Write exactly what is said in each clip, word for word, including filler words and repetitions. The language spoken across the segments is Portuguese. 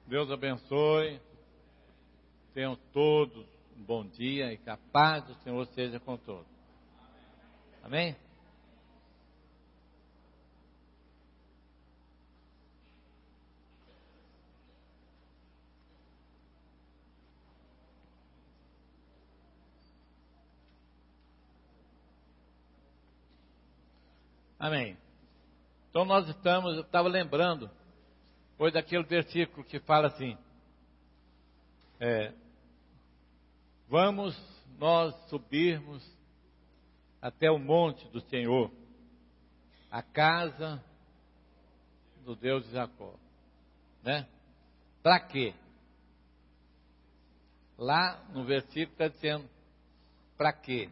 Deus abençoe. Tenham todos um bom dia e que a paz do Senhor seja com todos. Amém? Amém. Então nós estamos, eu estava lembrando, foi daquele versículo que fala assim, é, vamos nós subirmos até o monte do Senhor, a casa do Deus de Jacó, né? Para quê? Lá no versículo está dizendo, para quê?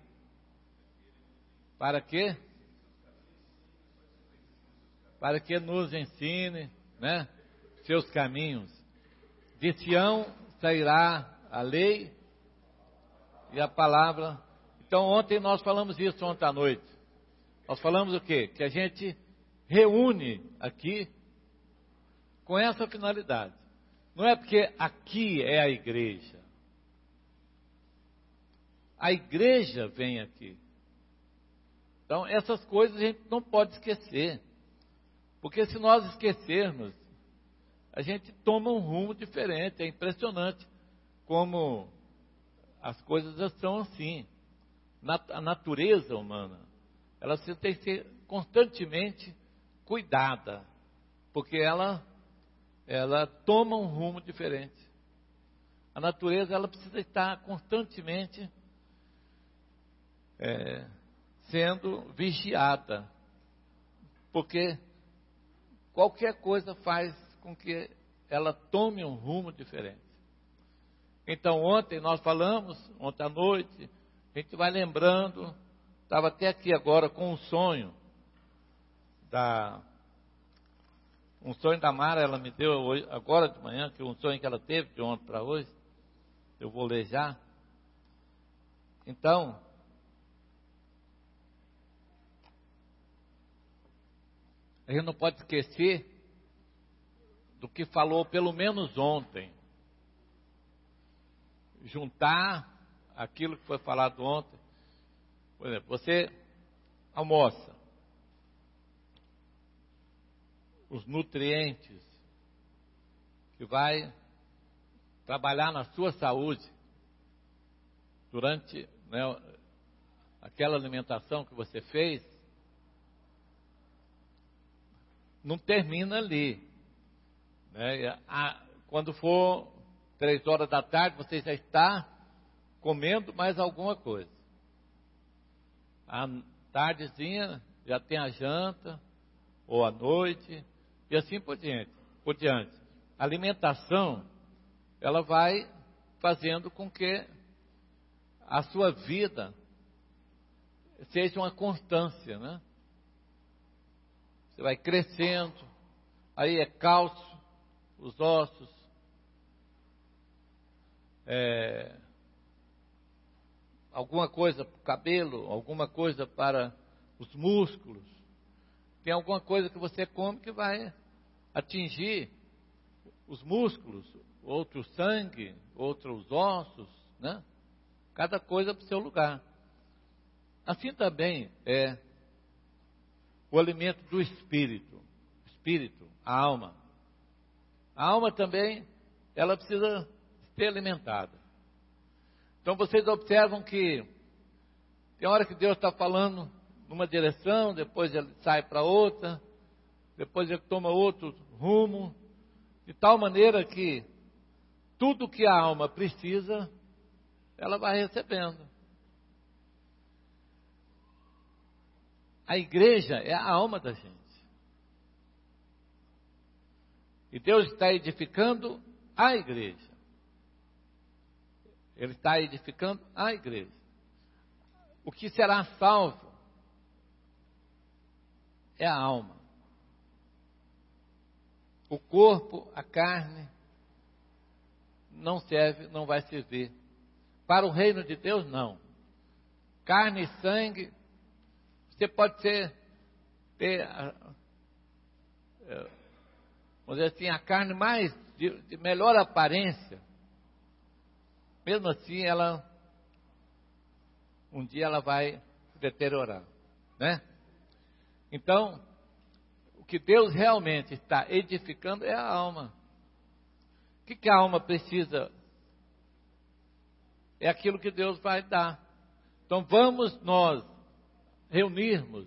Para quê? Para que nos ensine, né, seus caminhos. De Sião sairá a lei e a palavra. Então ontem nós falamos isso, ontem à noite. Nós falamos o quê? Que a gente reúne aqui com essa finalidade. Não é porque aqui é a igreja. A igreja vem aqui. Então essas coisas a gente não pode esquecer. Porque se nós esquecermos, a gente toma um rumo diferente. É impressionante como as coisas são assim. A natureza humana, ela tem que ser constantemente cuidada, porque ela, ela toma um rumo diferente. A natureza, ela precisa estar constantemente é, sendo vigiada, porque qualquer coisa faz com que ela tome um rumo diferente. Então ontem nós falamos, ontem à noite, a gente vai lembrando, estava até aqui agora com um sonho, da, um sonho da Mara, ela me deu hoje, agora de manhã, que um sonho que ela teve de ontem para hoje, eu vou ler já. Então, a gente não pode esquecer do que falou pelo menos ontem. Juntar aquilo que foi falado ontem. Por exemplo, você almoça. Os nutrientes que vai trabalhar na sua saúde durante, né, aquela alimentação que você fez, não termina ali, né? A, quando for três horas da tarde, você já está comendo mais alguma coisa. À tardezinha já tem a janta, ou à noite, e assim por diante. Por diante. A alimentação, ela vai fazendo com que a sua vida seja uma constância, né? Você vai crescendo, aí é cálcio, os ossos, é, alguma coisa para o cabelo, alguma coisa para os músculos. Tem alguma coisa que você come que vai atingir os músculos, outro sangue, outros ossos, né? Cada coisa para o seu lugar. Assim também é o alimento do espírito, espírito, a alma. A alma também, ela precisa ser alimentada. Então vocês observam que tem hora que Deus está falando numa direção, depois ele sai para outra, depois ele toma outro rumo, de tal maneira que tudo que a alma precisa, ela vai recebendo. A igreja é a alma da gente. E Deus está edificando a igreja. Ele está edificando a igreja. O que será salvo é a alma. O corpo, a carne, não serve, não vai servir. Para o reino de Deus, não. Carne e sangue, você pode ser, ter, vamos dizer assim, a carne mais de, de melhor aparência, mesmo assim ela, um dia ela vai se deteriorar, né? Então, o que Deus realmente está edificando é a alma. O que, que a alma precisa? É aquilo que Deus vai dar. Então vamos nós reunirmos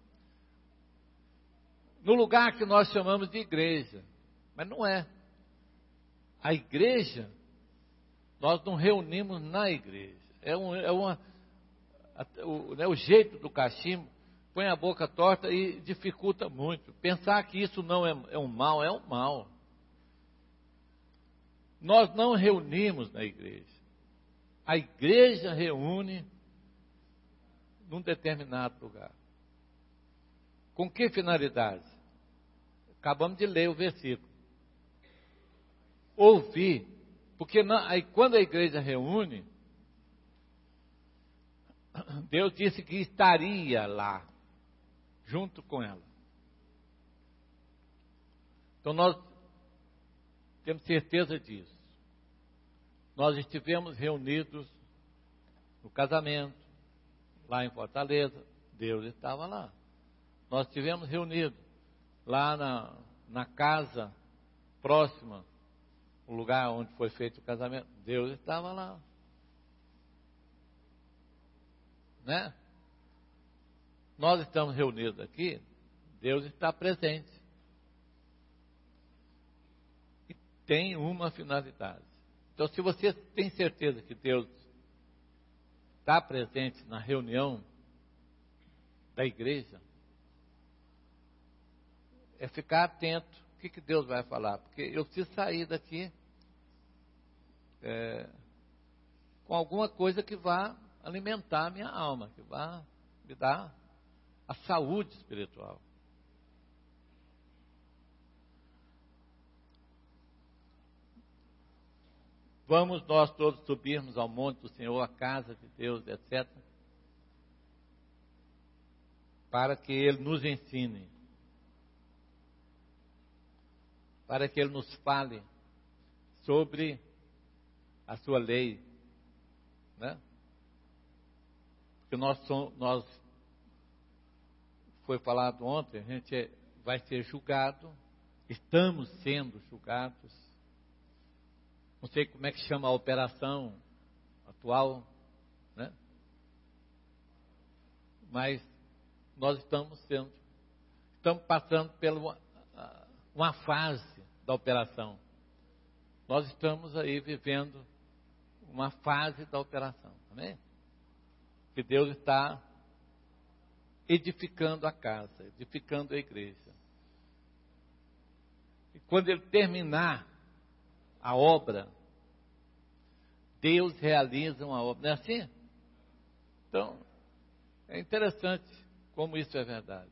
no lugar que nós chamamos de igreja, mas não é. A igreja, nós não reunimos na igreja. É, um, é uma, o, né, o jeito do cachimbo põe a boca torta e dificulta muito. Pensar que isso não é, é um mal, é um mal. Nós não reunimos na igreja. A igreja reúne num determinado lugar. Com que finalidade? Acabamos de ler o versículo. Ouvir. Porque não, aí, quando a igreja reúne, Deus disse que estaria lá, junto com ela. Então nós temos certeza disso. Nós estivemos reunidos no casamento, lá em Fortaleza, Deus estava lá. Nós estivemos reunidos lá na, na casa próxima, o lugar onde foi feito o casamento, Deus estava lá. Né? Nós estamos reunidos aqui, Deus está presente. E tem uma finalidade. Então, se você tem certeza que Deus está presente na reunião da igreja, é ficar atento. O que, que Deus vai falar? Porque eu preciso sair daqui é, com alguma coisa que vá alimentar a minha alma, que vá me dar a saúde espiritual. Vamos nós todos subirmos ao monte do Senhor, a casa de Deus, etcétera, para que Ele nos ensine, para que Ele nos fale sobre a sua lei, né? Porque nós, somos, nós foi falado ontem, a gente vai ser julgado, estamos sendo julgados. Não sei como é que chama a operação atual, né? Mas nós estamos sendo, estamos passando por uma, uma fase da operação. Nós estamos aí vivendo uma fase da operação, amém? Que Deus está edificando a casa, edificando a igreja. E quando Ele terminar a obra, Deus realiza uma obra. Não é assim? Então, é interessante como isso é verdade.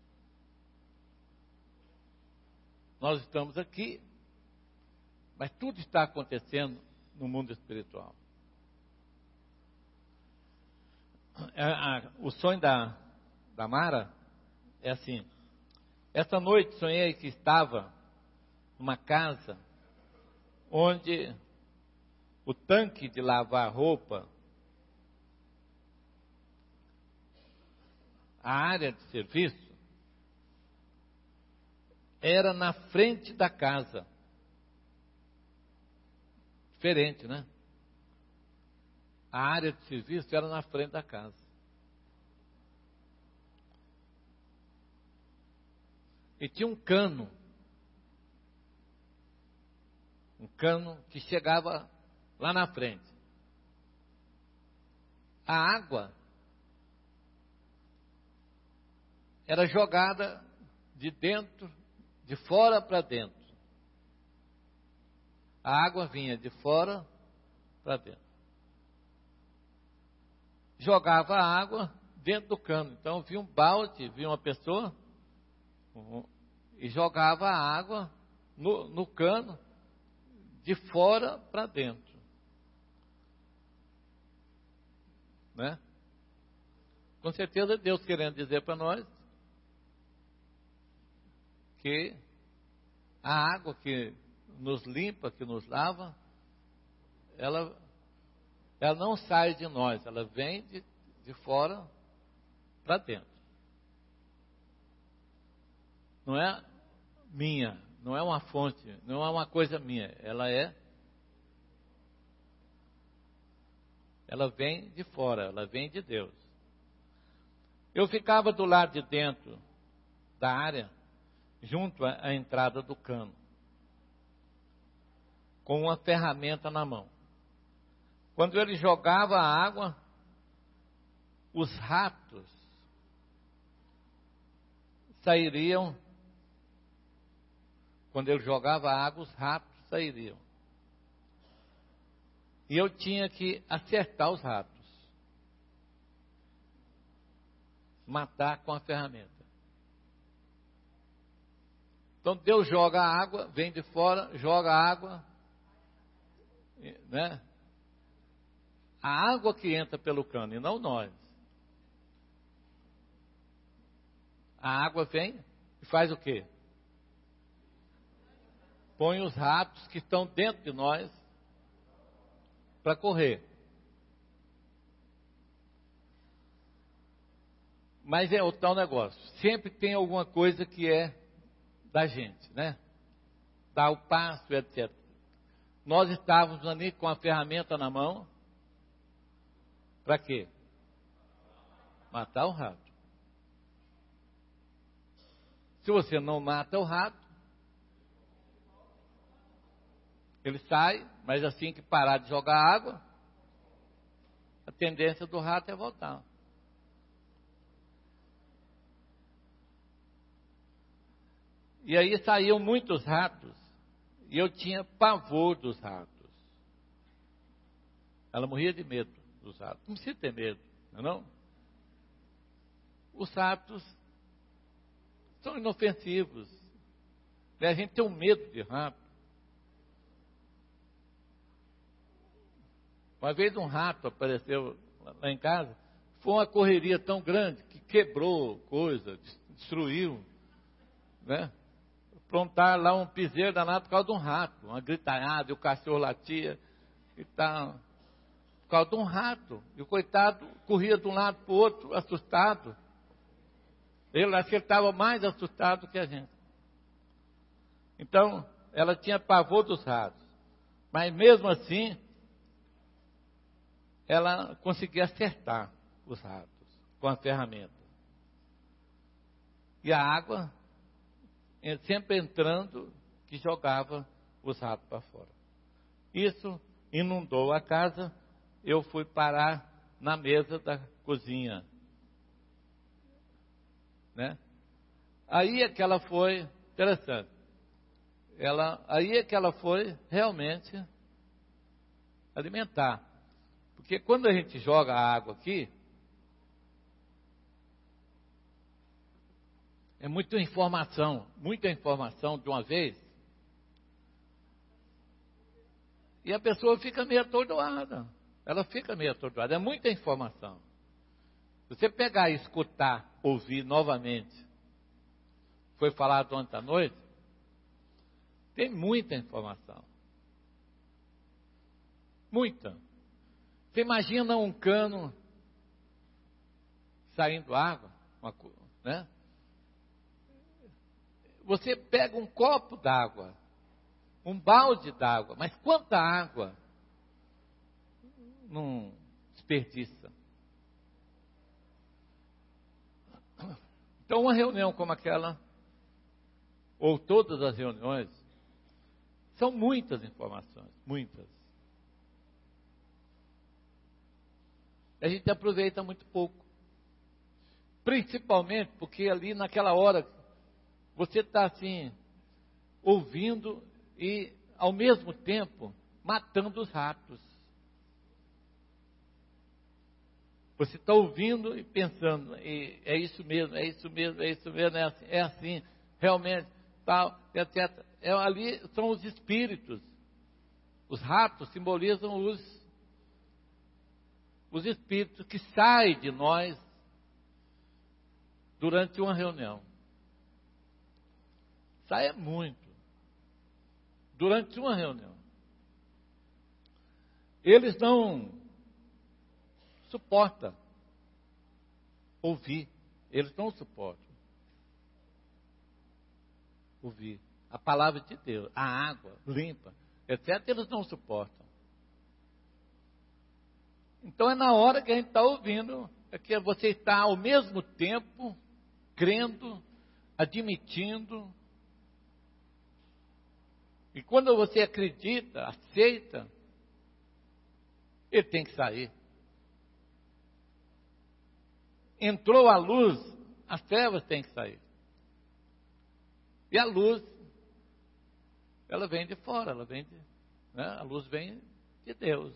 Nós estamos aqui, mas tudo está acontecendo no mundo espiritual. O sonho da, da Mara é assim: essa noite sonhei que estava numa casa onde o tanque de lavar roupa, a área de serviço, era na frente da casa. Diferente, né? A área de serviço era na frente da casa. E tinha um cano. Um cano que chegava lá na frente. A água era jogada de dentro, de fora para dentro. A água vinha de fora para dentro. Jogava a água dentro do cano. Então vinha um balde, vinha uma pessoa uhum, e jogava a água no, no cano de fora para dentro. Né? Com certeza Deus querendo dizer para nós que a água que nos limpa, que nos lava, ela, ela não sai de nós, ela vem de, de fora para dentro. Não é minha, não é uma fonte, não é uma coisa minha, ela é, ela vem de fora, ela vem de Deus. Eu ficava do lado de dentro da área, junto à, à entrada do cano, com uma ferramenta na mão. Quando ele jogava a água, os ratos sairiam. Quando ele jogava a água, os ratos sairiam. E eu tinha que acertar os ratos. Matar com a ferramenta. Então Deus joga a água, vem de fora, joga a água, né? A água que entra pelo cano e não nós. A água vem e faz o quê? Põe os ratos que estão dentro de nós para correr. Mas é o tal negócio. Sempre tem alguma coisa que é da gente, né? Dá o passo, etcétera. Nós estávamos ali com a ferramenta na mão. Para quê? Matar o rato. Se você não mata o rato, ele sai, mas assim que parar de jogar água, a tendência do rato é voltar. E aí saíam muitos ratos, e eu tinha pavor dos ratos. Ela morria de medo dos ratos. Não precisa ter medo, não é não? Os ratos são inofensivos. A gente tem um medo de rato. Uma vez um rato apareceu lá em casa, foi uma correria tão grande que quebrou coisa, destruiu, né? Plantaram lá um piseiro danado por causa de um rato, uma gritanhada, e o cachorro latia e tal, por causa de um rato. E o coitado corria de um lado para o outro, assustado. Ele acho que ele estava mais assustado que a gente. Então, ela tinha pavor dos ratos. Mas mesmo assim, ela conseguia acertar os ratos com a ferramenta. E a água sempre entrando, que jogava os ratos para fora. Isso inundou a casa. Eu fui parar na mesa da cozinha, né? Aí é que ela foi interessante. Ela, aí é que ela foi realmente alimentar. Porque quando a gente joga a água aqui, é muita informação, muita informação de uma vez. E a pessoa fica meio atordoada. Ela fica meio atordoada. É muita informação. Se você pegar e escutar, ouvir novamente, foi falado ontem à noite, tem muita informação. Muita. Você imagina um cano saindo água, uma, né? Você pega um copo d'água, um balde d'água, mas quanta água não desperdiça? Então, uma reunião como aquela, ou todas as reuniões, são muitas informações, muitas. A gente aproveita muito pouco. Principalmente porque ali naquela hora, você está assim, ouvindo e ao mesmo tempo matando os ratos. Você está ouvindo e pensando, e é isso mesmo, é isso mesmo, é isso mesmo, é assim, é assim realmente, tal, etcétera. É, ali são os espíritos. Os ratos simbolizam os, os espíritos que saem de nós durante uma reunião. Sai muito. durante uma reunião. Eles não suportam ouvir, eles não suportam ouvir a palavra de Deus, a água limpa, etcétera. Eles não suportam. Então é na hora que a gente está ouvindo, é que você está ao mesmo tempo crendo, admitindo. E quando você acredita, aceita, ele tem que sair. Entrou a luz, as trevas têm que sair. E a luz, ela vem de fora, ela vem de, né? A luz vem de Deus.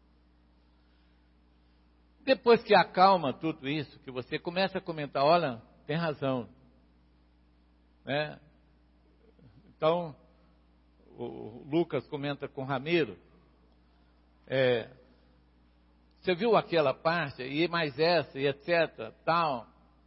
Depois que acalma tudo isso, que você começa a comentar, olha, tem razão. Né? Então, o Lucas comenta com o Ramiro, é, você viu aquela parte, e mais essa, e etcétera, tal.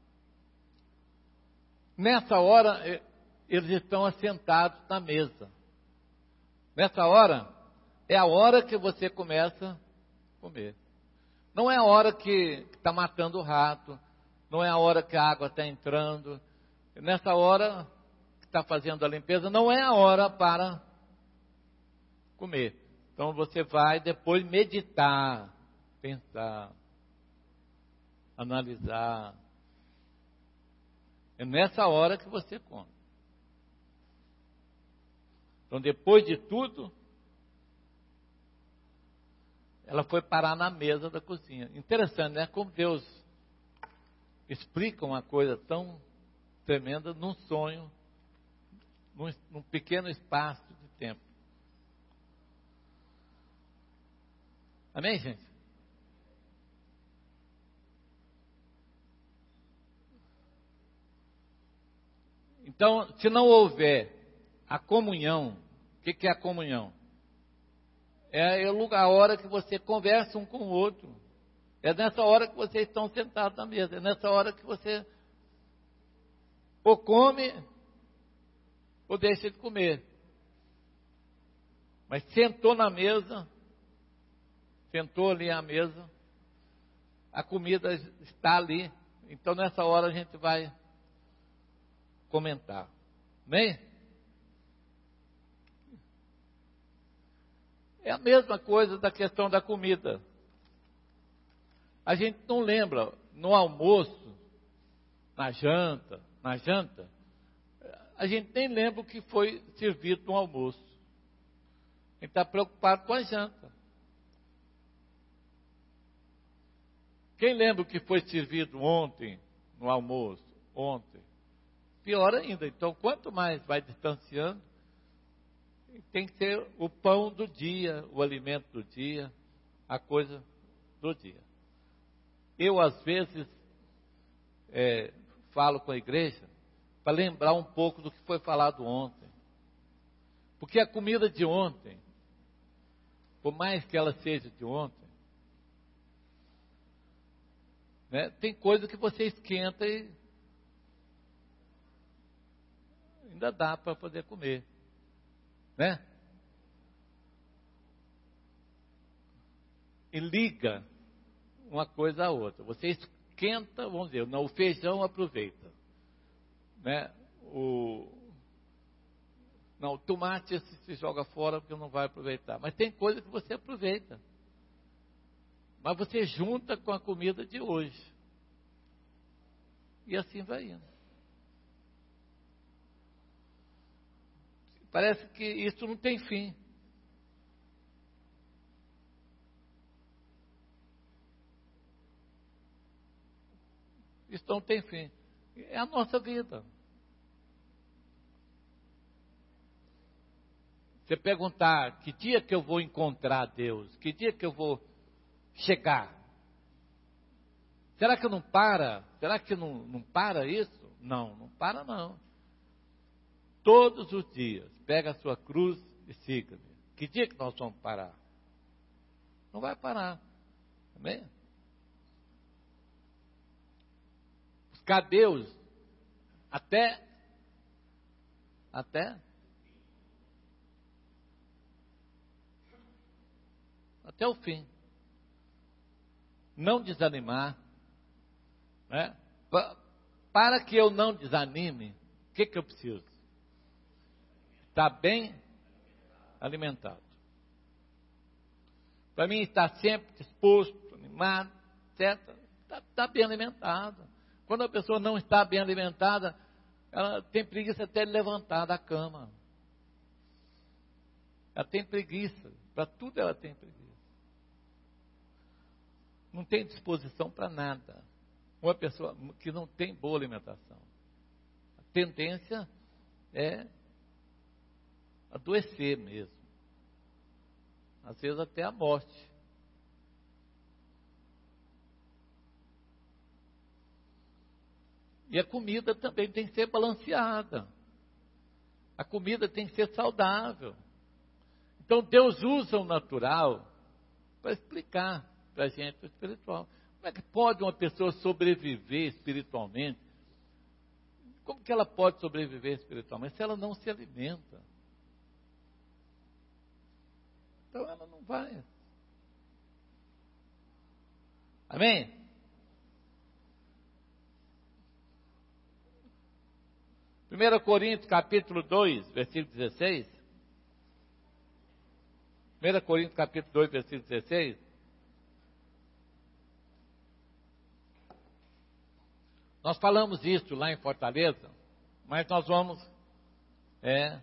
Nessa hora, eles estão assentados na mesa. Nessa hora, é a hora que você começa a comer. Não é a hora que está matando o rato, não é a hora que a água está entrando. Nessa hora que está fazendo a limpeza, não é a hora para comer. Então você vai depois meditar, pensar, analisar. É nessa hora que você come. Então depois de tudo, ela foi parar na mesa da cozinha. Interessante, né? Como Deus explica uma coisa tão tremenda num sonho, num, num pequeno espaço de tempo. Amém, gente? Então, se não houver a comunhão, o que, que é a comunhão? É o lugar, a hora que você conversa um com o outro. É nessa hora que vocês estão sentados na mesa. É nessa hora que você ou come ou deixa de comer. Mas sentou na mesa, sentou ali à mesa, a comida está ali. Então nessa hora a gente vai comentar. Amém? É a mesma coisa da questão da comida. A gente não lembra, no almoço, na janta, na janta, a gente nem lembra o que foi servido no almoço. A gente está preocupado com a janta. Quem lembra o que foi servido ontem, no almoço, ontem? Pior ainda. Então, quanto mais vai distanciando, tem que ser o pão do dia, o alimento do dia, a coisa do dia. Eu, às vezes, é, falo com a igreja para lembrar um pouco do que foi falado ontem. Porque a comida de ontem, por mais que ela seja de ontem, né, tem coisa que você esquenta e ainda dá para poder comer. Né? E liga uma coisa à outra. Você esquenta, vamos dizer, não, o feijão aproveita. Né? O, não, o tomate se, se joga fora porque não vai aproveitar. Mas tem coisa que você aproveita. Mas você junta com a comida de hoje. E assim vai indo. Parece que isso não tem fim. Isso não tem fim. É a nossa vida. Você perguntar, que dia que eu vou encontrar Deus? Que dia que eu vou chegar? Será que não para? Será que não, não para isso? Não, não para não. Todos os dias, pega a sua cruz e siga-me. Que dia que nós vamos parar? Não vai parar. Amém? Buscar Deus até, até, até o fim. Não desanimar, né? Para que eu não desanime, o que, que eu preciso? Estar bem alimentado. Para mim, estar sempre disposto, animado, etcétera, está tá bem alimentado. Quando a pessoa não está bem alimentada, ela tem preguiça até de levantar da cama. Ela tem preguiça, para tudo ela tem preguiça. Não tem disposição para nada. Uma pessoa que não tem boa alimentação. A tendência é adoecer mesmo. Às vezes até a morte. E a comida também tem que ser balanceada. A comida tem que ser saudável. Então Deus usa o natural para explicar para a gente o espiritual. Como é que pode uma pessoa sobreviver espiritualmente? Como que ela pode sobreviver espiritualmente se ela não se alimenta? Então ela não vai. Amém? primeira Coríntios capítulo dois, versículo dezesseis. primeira Coríntios capítulo dois, versículo dezesseis. Nós falamos isso lá em Fortaleza, mas nós vamos é,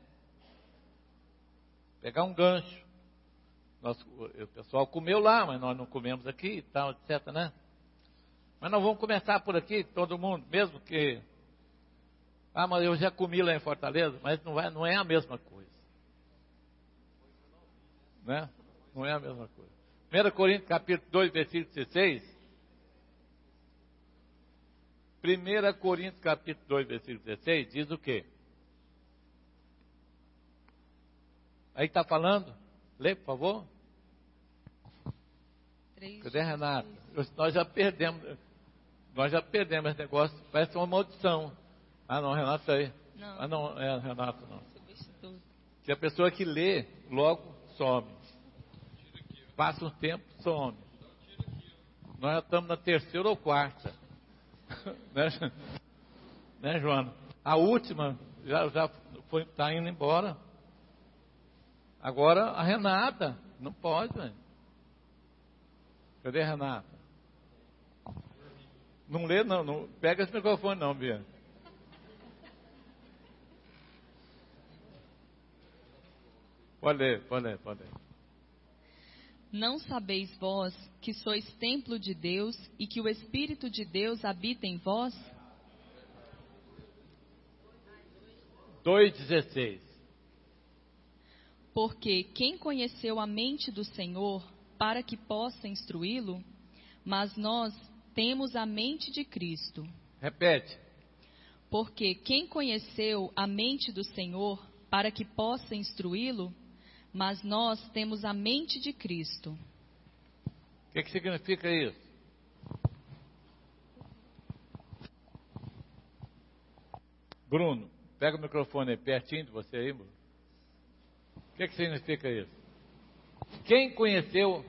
pegar um gancho. Nós, o pessoal comeu lá, mas nós não comemos aqui e tal, etcétera, né? Mas nós vamos começar por aqui, todo mundo, mesmo que... Ah, mas eu já comi lá em Fortaleza, mas não, vai, não é a mesma coisa. Né? Não é a mesma coisa. primeira Coríntios capítulo dois, versículo dezesseis. primeira Coríntios capítulo dois, versículo dezesseis, diz o quê? Aí está falando? Lê, por favor. três, Cadê a Renata? Nós já perdemos, nós já perdemos esse negócio, parece uma maldição. Ah não, Renata está aí. Não. Ah não, é Renata não. Substituto. Que a pessoa que lê, logo some. Passa um tempo, some. Nós já estamos na terceira ou quarta. né, né, Joana? A última já, já foi, está indo embora. Agora a Renata, não pode, velho. Cadê a Renata? Não lê, não, não pega esse microfone, não, Bia. Pode ler, pode ler, pode ler. Não sabeis vós que sois templo de Deus e que o Espírito de Deus habita em vós? dois, dezesseis. Porque quem conheceu a mente do Senhor para que possa instruí-lo? Mas nós temos a mente de Cristo. Repete. Porque quem conheceu a mente do Senhor para que possa instruí-lo? Mas nós temos a mente de Cristo. O que, que significa isso? Bruno, pega o microfone aí, pertinho de você aí, Bruno. O que, que significa isso? Quem conheceu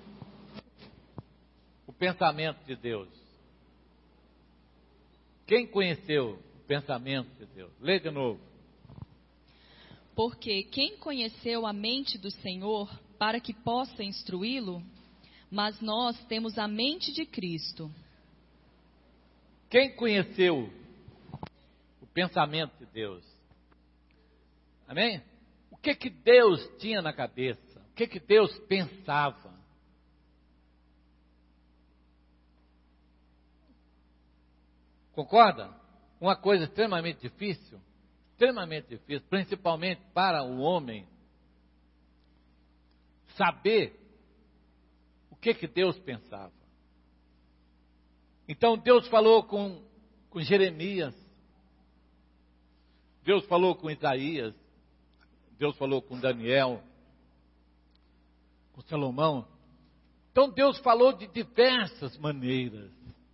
o pensamento de Deus? Quem conheceu o pensamento de Deus? Lê de novo. Porque quem conheceu a mente do Senhor para que possa instruí-lo? Mas nós temos a mente de Cristo. Quem conheceu o pensamento de Deus? Amém? O que que Deus tinha na cabeça? O que que Deus pensava? Concorda? Uma coisa extremamente difícil. Extremamente difícil, principalmente para o homem, saber o que que Deus pensava. Então Deus falou com, com Jeremias, Deus falou com Isaías, Deus falou com Daniel, com Salomão. Então Deus falou de diversas maneiras.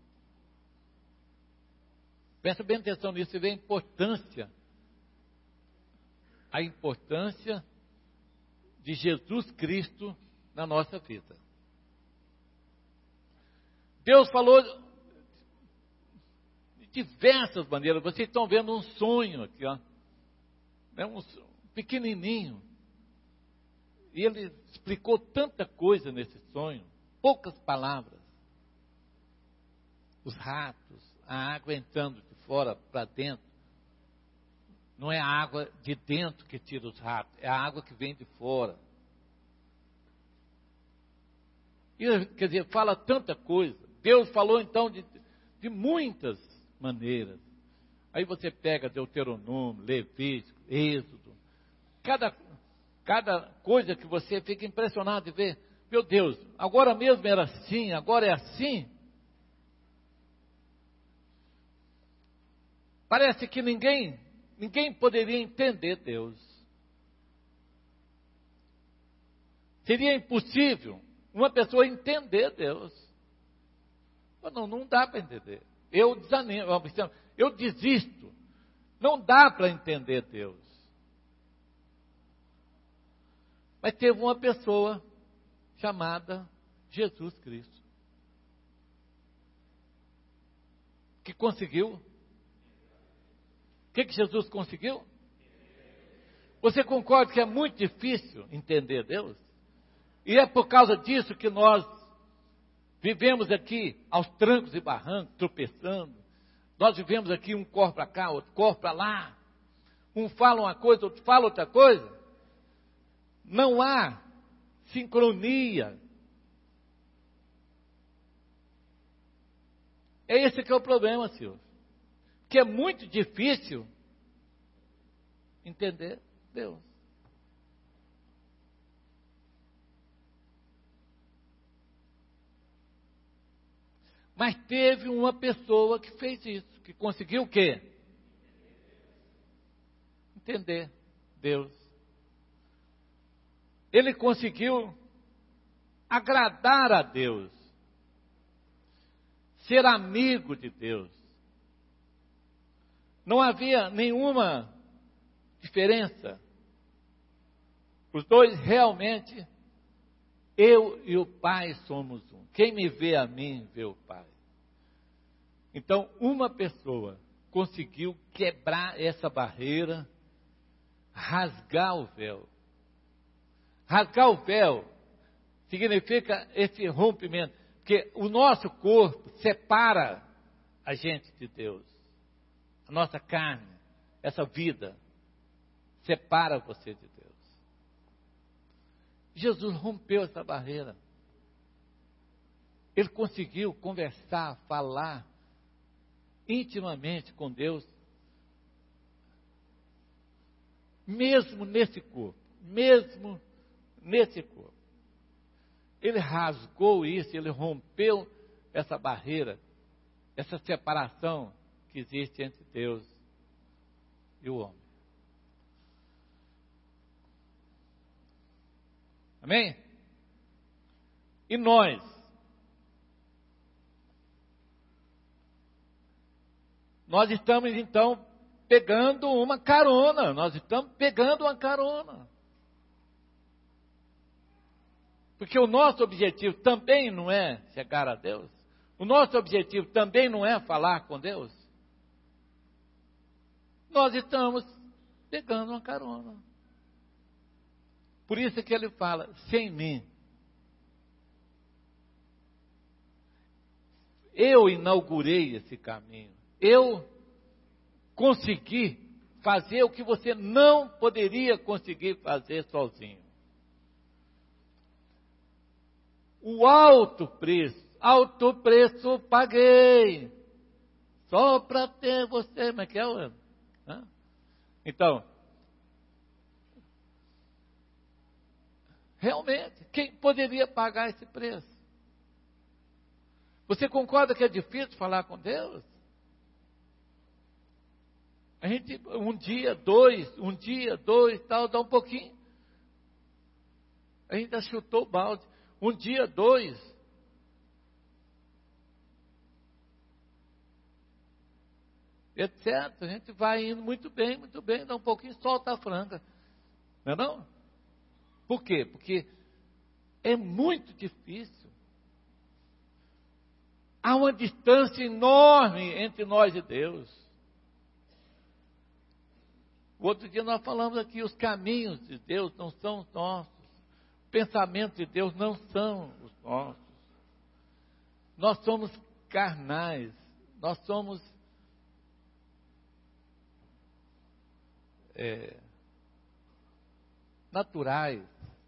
Presta bem atenção nisso e vê a importância a importância de Jesus Cristo na nossa vida. Deus falou de diversas maneiras. Vocês estão vendo um sonho aqui, ó. É um pequenininho. E ele explicou tanta coisa nesse sonho, poucas palavras. Os ratos, a água entrando de fora para dentro. Não é a água de dentro que tira os ratos, é a água que vem de fora. E, quer dizer, fala tanta coisa. Deus falou então de, de muitas maneiras. Aí você pega Deuteronômio, Levítico, Êxodo. Cada, cada coisa que você fica impressionado de ver. Meu Deus, agora mesmo era assim, agora é assim. Parece que ninguém, ninguém poderia entender Deus. Seria impossível uma pessoa entender Deus. Não, não dá para entender. Eu desanimo, eu desisto. Não dá para entender Deus. Mas teve uma pessoa chamada Jesus Cristo, que conseguiu. O que, que Jesus conseguiu? Você concorda que é muito difícil entender Deus? E é por causa disso que nós vivemos aqui aos trancos e barrancos, tropeçando. Nós vivemos aqui um corre para cá, outro corre para lá. Um fala uma coisa, outro fala outra coisa. Não há sincronia. É esse que é o problema, senhor. Que é muito difícil entender Deus. Mas teve uma pessoa que fez isso, que conseguiu o quê? Entender Deus. Ele conseguiu agradar a Deus, ser amigo de Deus. Não havia nenhuma diferença. Os dois realmente, eu e o Pai somos um. Quem me vê a mim, vê o Pai. Então, uma pessoa conseguiu quebrar essa barreira, rasgar o véu. Rasgar o véu significa esse rompimento, porque o nosso corpo separa a gente de Deus. A nossa carne, essa vida, separa você de Deus. Jesus rompeu essa barreira. Ele conseguiu conversar, falar intimamente com Deus, mesmo nesse corpo, mesmo nesse corpo. Ele rasgou isso, ele rompeu essa barreira, essa separação que existe entre Deus e o homem. Amém? E nós? Nós estamos então pegando uma carona, nós estamos pegando uma carona. Porque o nosso objetivo também não é chegar a Deus. O nosso objetivo também não é falar com Deus. Nós estamos pegando uma carona. Por isso que ele fala, sem mim. Eu inaugurei esse caminho. Eu consegui fazer o que você não poderia conseguir fazer sozinho. O alto preço, alto preço paguei, só para ter você, mas que é o... Então, realmente, quem poderia pagar esse preço? Você concorda que é difícil falar com Deus? A gente, um dia, dois, um dia, dois, tal, dá um pouquinho. A gente já chutou o balde. Um dia, dois. Etcétera. A gente vai indo muito bem, muito bem, dá um pouquinho, solta a franga. Não é não? Por quê? Porque É muito difícil. Há uma distância enorme entre nós e Deus. O outro dia nós falamos aqui, os caminhos de Deus não são os nossos. Os pensamentos de Deus não são os nossos. Nós somos carnais. Nós somos é, naturais.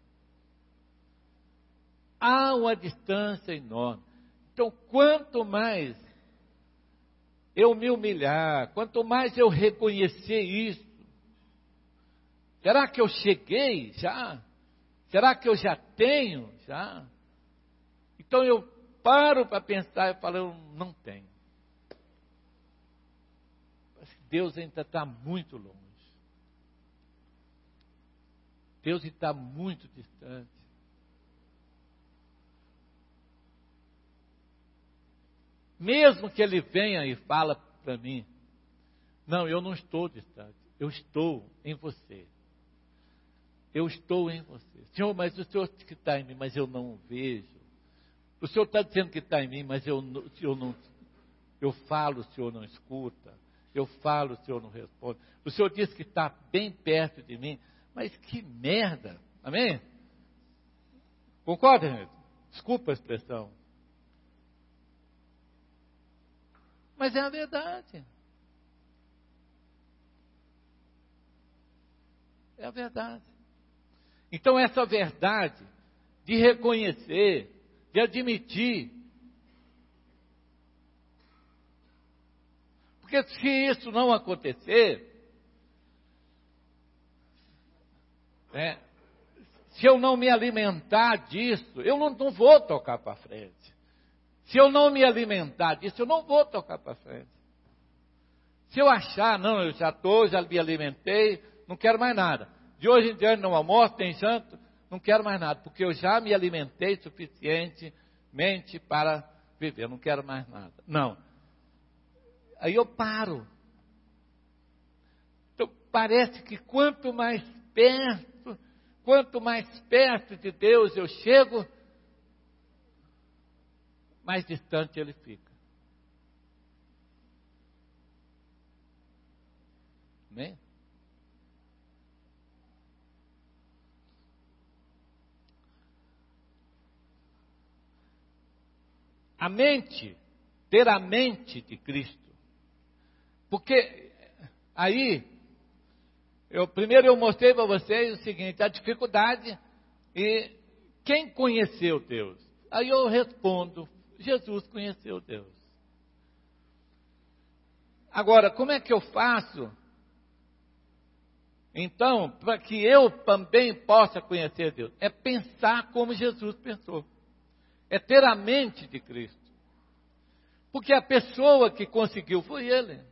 Há uma distância enorme. Então, quanto mais eu me humilhar, quanto mais eu reconhecer isso, será que eu cheguei já? Será que eu já tenho já? Então eu paro para pensar e falo, eu não tenho. Deus ainda está muito longe. Deus está muito distante. Mesmo que Ele venha e fala para mim, não, eu não estou distante, eu estou em você. Eu estou em você. Senhor, mas o Senhor que está em mim, mas eu não o vejo. O Senhor está dizendo que está em mim, mas eu, eu não, eu falo, o Senhor não escuta. Eu falo, o Senhor não responde. O Senhor diz que está bem perto de mim, mas que merda. Amém? Concorda, gente? Desculpa a expressão. Mas é a verdade. É a verdade. Então, essa verdade de reconhecer, de admitir. Porque se isso não acontecer, né, se eu não me alimentar disso, eu não, não vou tocar para frente. Se eu não me alimentar disso, eu não vou tocar para frente. Se eu achar, não, eu já estou, já me alimentei, não quero mais nada. De hoje em diante não almoço, tem janta, não quero mais nada, porque eu já me alimentei suficientemente para viver, não quero mais nada. Não. Aí eu paro. Então parece que quanto mais perto, quanto mais perto de Deus eu chego, mais distante ele fica. Amém? A mente, ter a mente de Cristo. Porque aí, eu, primeiro eu mostrei para vocês o seguinte, a dificuldade e quem conheceu Deus? Aí eu respondo, Jesus conheceu Deus. Agora, como é que eu faço, então, para que eu também possa conhecer Deus? É pensar como Jesus pensou. É ter a mente de Cristo. Porque a pessoa que conseguiu foi Ele.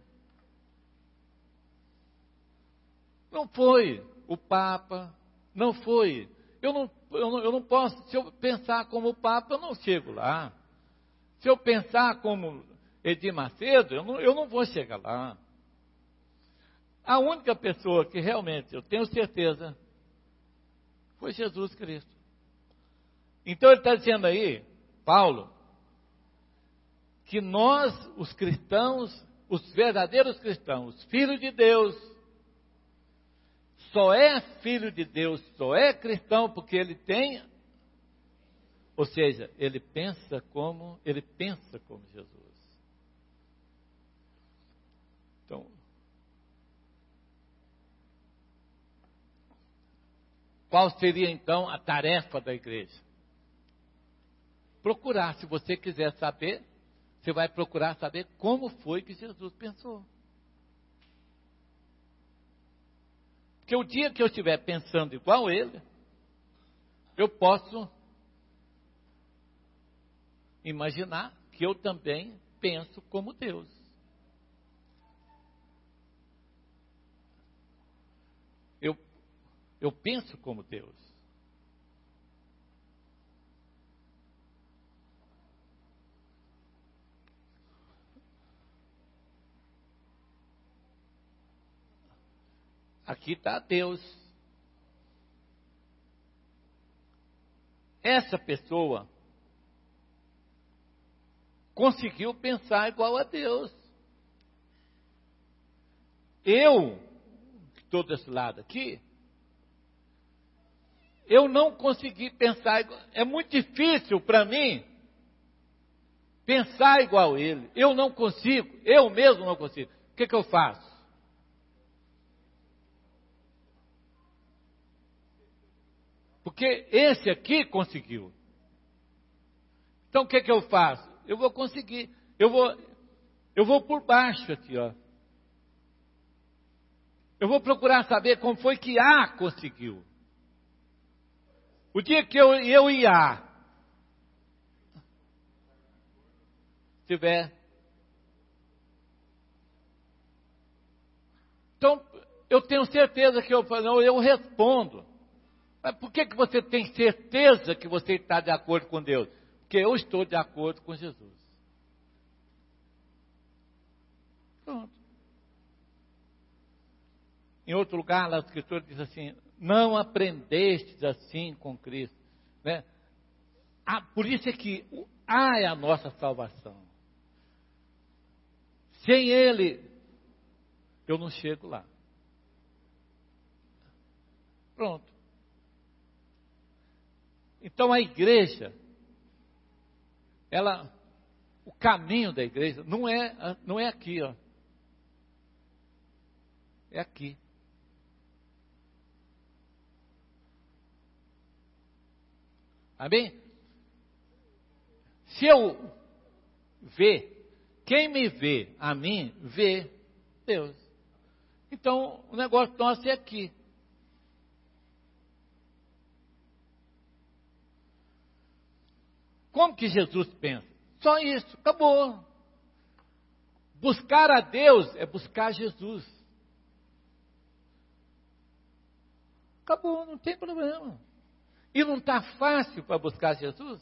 Não foi o Papa, não foi. Eu não, eu não, eu não posso, se eu pensar como o Papa, eu não chego lá. Se eu pensar como Edir Macedo, eu não, eu não vou chegar lá. A única pessoa que realmente, eu tenho certeza, foi Jesus Cristo. Então ele está dizendo aí, Paulo, que nós, os cristãos, os verdadeiros cristãos, filhos de Deus, só é filho de Deus, só é cristão porque ele tem, ou seja, ele pensa como, ele pensa como Jesus. Então, qual seria então a tarefa da igreja? Procurar, se você quiser saber, você vai procurar saber como foi que Jesus pensou. Porque o dia que eu estiver pensando igual ele, eu posso imaginar que eu também penso como Deus. Eu, eu penso como Deus. Aqui está Deus. essa pessoa conseguiu pensar igual a Deus. Eu, que estou desse lado aqui, eu não consegui pensar igual. É muito difícil para mim pensar igual a ele. Eu não consigo, eu mesmo não consigo. O que, que eu faço? Porque esse aqui conseguiu. Então o que, que eu faço? Eu vou conseguir. Eu vou, eu vou por baixo aqui, ó. Eu vou procurar saber como foi que A conseguiu. O dia que eu, eu e A tiver. Então, eu tenho certeza que eu, não, eu respondo. Mas por que, que você tem certeza que você está de acordo com Deus? Porque eu estou de acordo com Jesus. Pronto. Em outro lugar, a Escritura diz assim, não aprendestes assim com Cristo. Né? Ah, por isso é que o A é a nossa salvação. Sem Ele, eu não chego lá. Pronto. Então a igreja, ela, o caminho da igreja não é, não é aqui, ó. É aqui. Amém? Se eu ver, quem me vê a mim, vê Deus. Então, o negócio nosso é aqui. Como que Jesus pensa? Só isso, acabou. Buscar a Deus é buscar Jesus. Acabou, não tem problema. E não está fácil para buscar Jesus?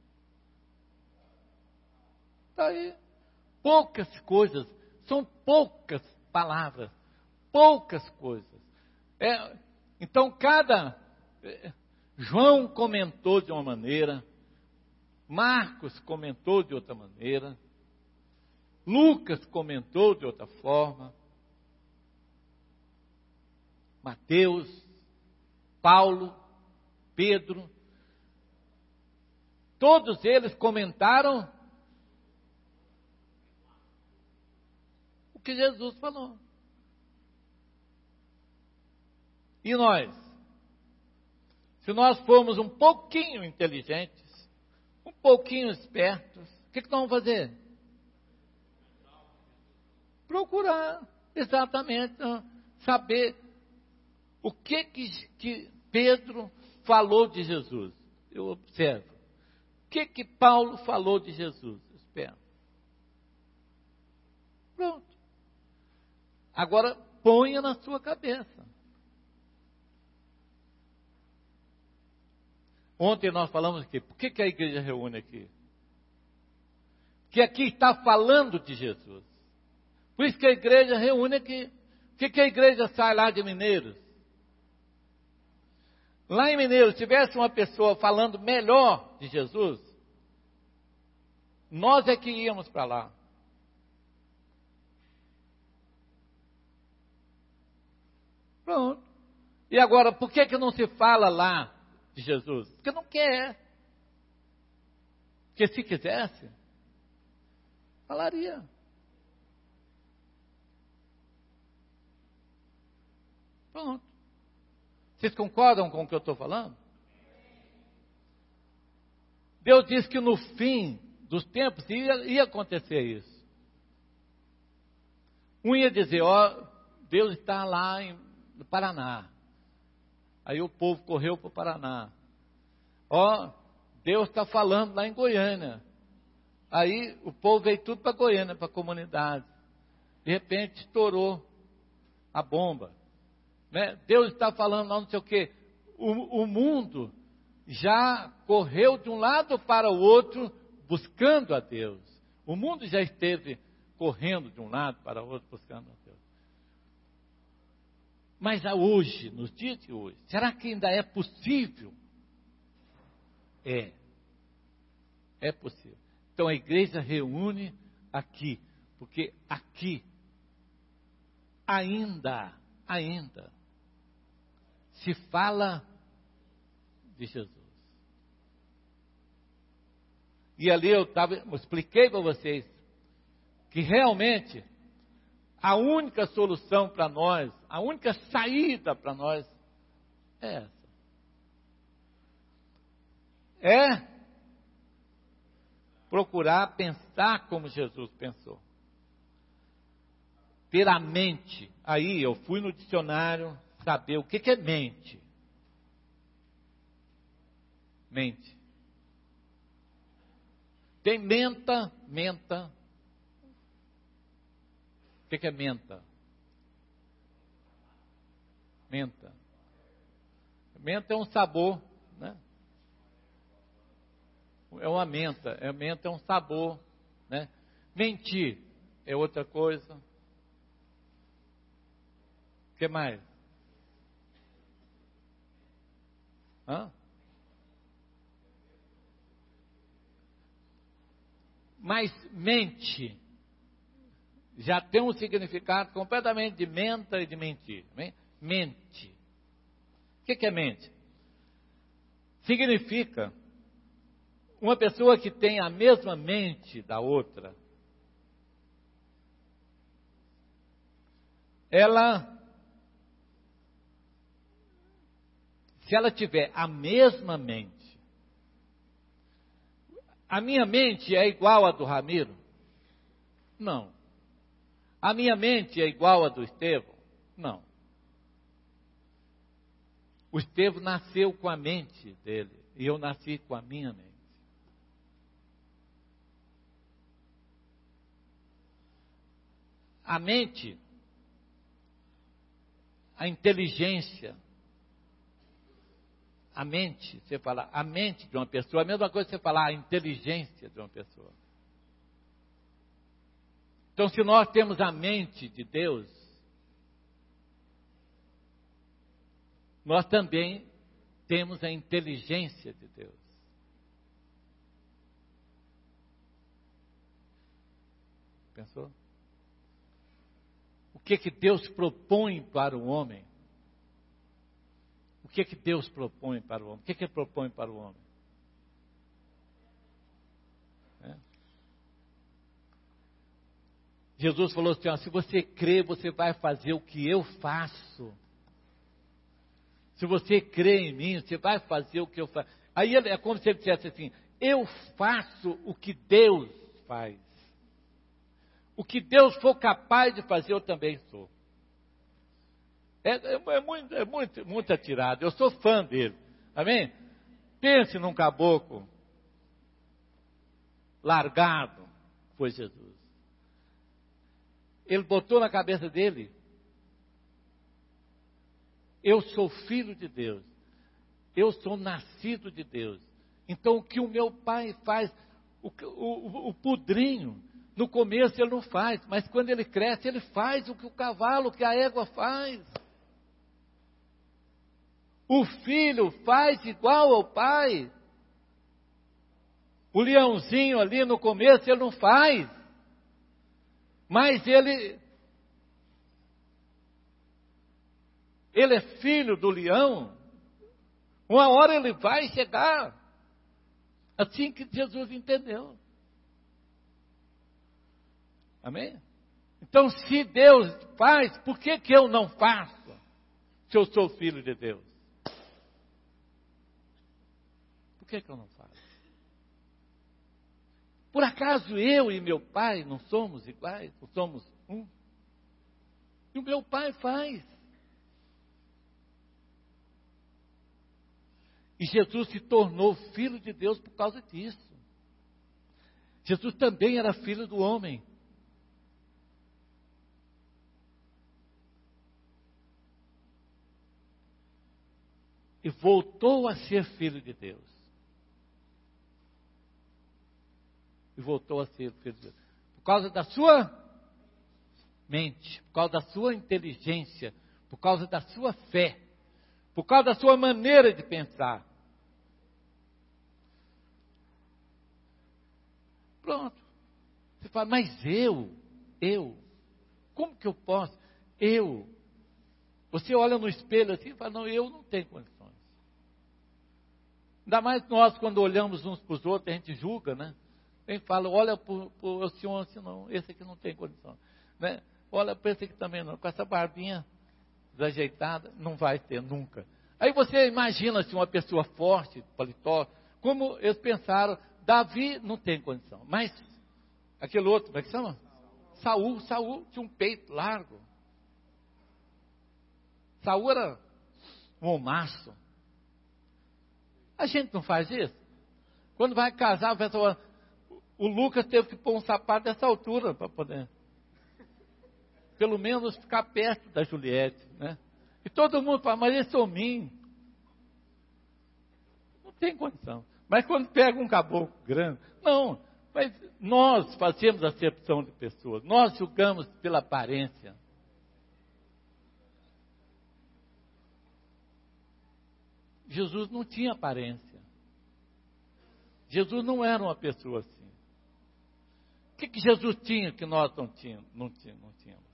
Está aí. Poucas coisas, são poucas palavras, poucas coisas. É, então, cada... João comentou de uma maneira, Marcos comentou de outra maneira, Lucas comentou de outra forma, Mateus, Paulo, Pedro, todos eles comentaram o que Jesus falou. E nós? Se nós formos um pouquinho inteligentes, um pouquinho espertos, o que, que nós vamos fazer? Procurar, exatamente, saber o que, que, que Pedro falou de Jesus. Eu observo. O que, que Paulo falou de Jesus? Espero. Pronto. Agora, ponha na sua cabeça. Ontem nós falamos aqui, por que, que a igreja reúne aqui? Que aqui está falando de Jesus. Por isso que a igreja reúne aqui. Por que, que a igreja sai lá de Mineiros? Lá em Mineiros, se tivesse uma pessoa falando melhor de Jesus, nós é que íamos para lá. Pronto. E agora, por que, que não se fala lá de Jesus? Porque não quer. Porque se quisesse, falaria. Pronto. Vocês concordam com o que eu estou falando? Deus disse que no fim dos tempos ia, ia acontecer isso. Um ia dizer, ó, Deus está lá em, no Paraná. Aí o povo correu para o Paraná. Ó, Deus está falando lá em Goiânia. Aí o povo veio tudo para Goiânia, para a comunidade. De repente estourou a bomba. Né? Deus está falando lá não sei o quê. O, o mundo já correu de um lado para o outro buscando a Deus. O mundo já esteve correndo de um lado para o outro buscando a Deus. Mas hoje, nos dias de hoje, será que ainda é possível É. É possível. Então a igreja reúne aqui, porque aqui ainda, ainda se fala de Jesus. E ali eu, tava, eu expliquei para vocês que realmente a única solução para nós, a única saída para nós é essa. É procurar pensar como Jesus pensou. Ter a mente. Aí eu fui no dicionário saber o que, que é mente. Mente. Tem menta, menta. O que, que é menta? Menta. Menta é um sabor, né? É uma menta. É, menta é um sabor, né? Mentir é outra coisa. O que mais? Hã? Mas mente já tem um significado completamente de menta e de mentir. Mente. O que é mente? Significa uma pessoa que tem a mesma mente da outra. Ela, se ela tiver a mesma mente, a minha mente é igual a do Ramiro? Não. A minha mente é igual a do Estevão? Não. O Estevão nasceu com a mente dele e eu nasci com a minha mente. A mente, a inteligência, a mente, você fala a mente de uma pessoa, a mesma coisa que você falar a inteligência de uma pessoa. Então, se nós temos a mente de Deus, nós também temos a inteligência de Deus. Pensou? O que que Deus propõe para o homem? O que que Deus propõe para o homem? O que que Ele propõe para o homem? É. Jesus falou assim, ó, se você crê, você vai fazer o que eu faço. Se você crê em mim, você vai fazer o que eu faço. Aí é como se ele dissesse assim, eu faço o que Deus faz. O que Deus for capaz de fazer, eu também sou. É, é, é, muito, é muito, muito atirado. Eu sou fã dele. Amém? Pense num caboclo largado, foi Jesus. Ele botou na cabeça dele, eu sou filho de Deus. Eu sou nascido de Deus. Então o que o meu pai faz, o, o, o pudrinho, no começo ele não faz, mas quando ele cresce, ele faz o que o cavalo, o que a égua faz. O filho faz igual ao pai. O leãozinho ali no começo ele não faz. Mas ele, ele é filho do leão. Uma hora ele vai chegar. Assim que Jesus entendeu. Amém? Então, se Deus faz, por que que eu não faço? Se eu sou filho de Deus. Por que que eu não faço? Por acaso eu e meu pai não somos iguais? Não somos um? E o meu pai faz. E Jesus se tornou filho de Deus por causa disso. Jesus também era filho do homem. E voltou a ser filho de Deus. E voltou a ser filho de Deus. Por causa da sua mente, por causa da sua inteligência, por causa da sua fé, por causa da sua maneira de pensar. Pronto. Você fala, mas eu, eu, como que eu posso? Eu. Você olha no espelho assim e fala, não, eu não tenho condições. Ainda mais nós, quando olhamos uns para os outros, a gente julga, né? A gente fala, olha para o senhor assim, não, esse aqui não tem condição. Né? Olha para esse aqui também não, com essa barbinha desajeitada, não vai ter nunca. Aí você imagina assim, uma pessoa forte, paletó, como eles pensaram, Davi não tem condição, mas aquele outro, como é que chama? Saul, Saul tinha um peito largo. Saul era um homaço. A gente não faz isso? Quando vai casar, a pessoa, o Lucas teve que pôr um sapato dessa altura para poder, pelo menos, ficar perto da Juliette, né? E todo mundo fala, mas esse hominho não tem condição. Mas quando pega um caboclo grande, não, mas nós fazemos acepção de pessoas, nós julgamos pela aparência. Jesus não tinha aparência. Jesus não era uma pessoa assim. O que, que Jesus tinha que nós não tínhamos? Não tínhamos, não tínhamos?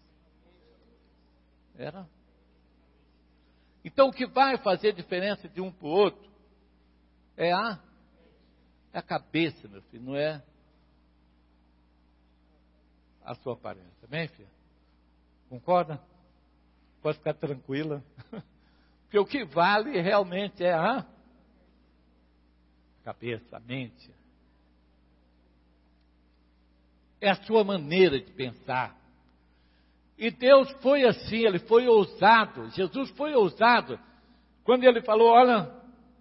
Era. Então o que vai fazer diferença de um para o outro é a, é a cabeça, meu filho, não é a sua aparência. Bem, filho? Concorda? Pode ficar tranquila. Porque o que vale realmente é a cabeça, a mente. É a sua maneira de pensar. E Deus foi assim, Ele foi ousado. Jesus foi ousado. Quando Ele falou, olha,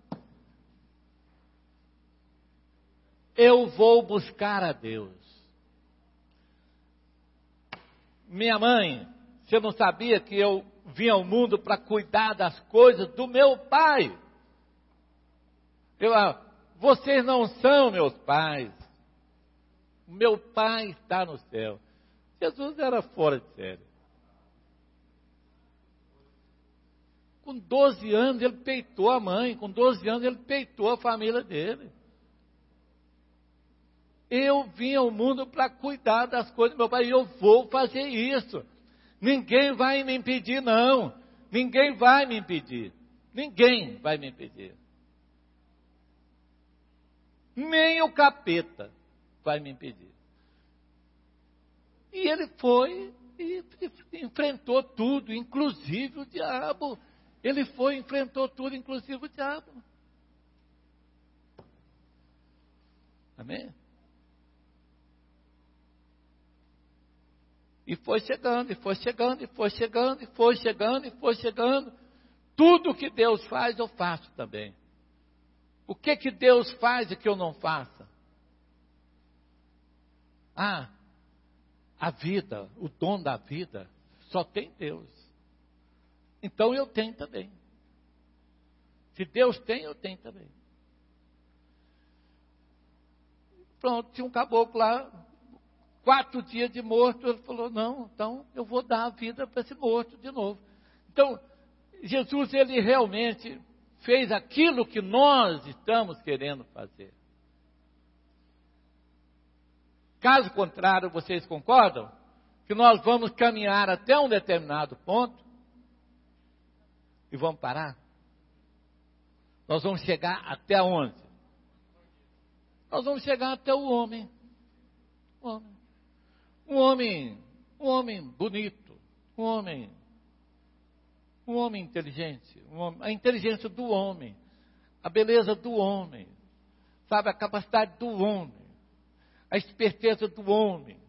eu vou buscar a Deus. Minha mãe, você não sabia que eu vim ao mundo para cuidar das coisas do meu pai? Eu, vocês não são meus pais. Meu pai está no céu. Jesus era fora de série. Com doze anos ele peitou a mãe, com doze anos ele peitou a família dele. Eu vim ao mundo para cuidar das coisas do meu pai e eu vou fazer isso. Ninguém vai me impedir, não. Ninguém vai me impedir. Ninguém vai me impedir. Nem o capeta vai me impedir. E ele foi e enfrentou tudo, inclusive o diabo. Ele foi e enfrentou tudo, inclusive o diabo. Amém? E foi chegando, e foi chegando, e foi chegando, e foi chegando, e foi chegando. Tudo que Deus faz, eu faço também. O que que Deus faz e que eu não faça? Ah, a vida, o dom da vida, só tem Deus. Então eu tenho também. Se Deus tem, eu tenho também. Pronto, tinha um caboclo lá, quatro dias de morto, ele falou, não, então eu vou dar a vida para esse morto de novo. Então, Jesus, ele realmente fez aquilo que nós estamos querendo fazer. Caso contrário, vocês concordam? Que nós vamos caminhar até um determinado ponto e vamos parar? Nós vamos chegar até onde? Nós vamos chegar até o homem. O homem. Um homem, um homem bonito, um homem, um homem inteligente, um homem, a inteligência do homem, a beleza do homem, sabe, a capacidade do homem, a esperteza do homem.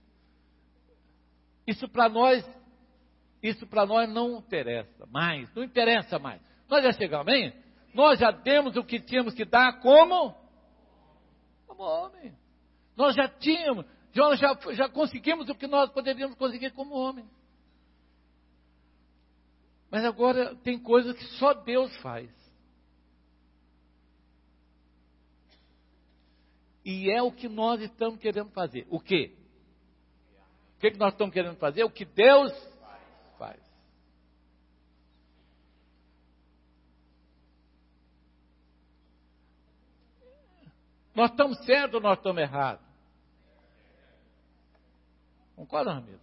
Isso para nós, isso para nós não interessa mais, não interessa mais. Nós já chegamos, amém? Nós já demos o que tínhamos que dar como, como homem. Nós já tínhamos, já, já, já conseguimos o que nós poderíamos conseguir como homem. Mas agora tem coisas que só Deus faz. E é o que nós estamos querendo fazer. O quê? O que, que nós estamos querendo fazer? O que Deus faz. Nós estamos certos ou nós estamos errados? Concorda, Ramiro?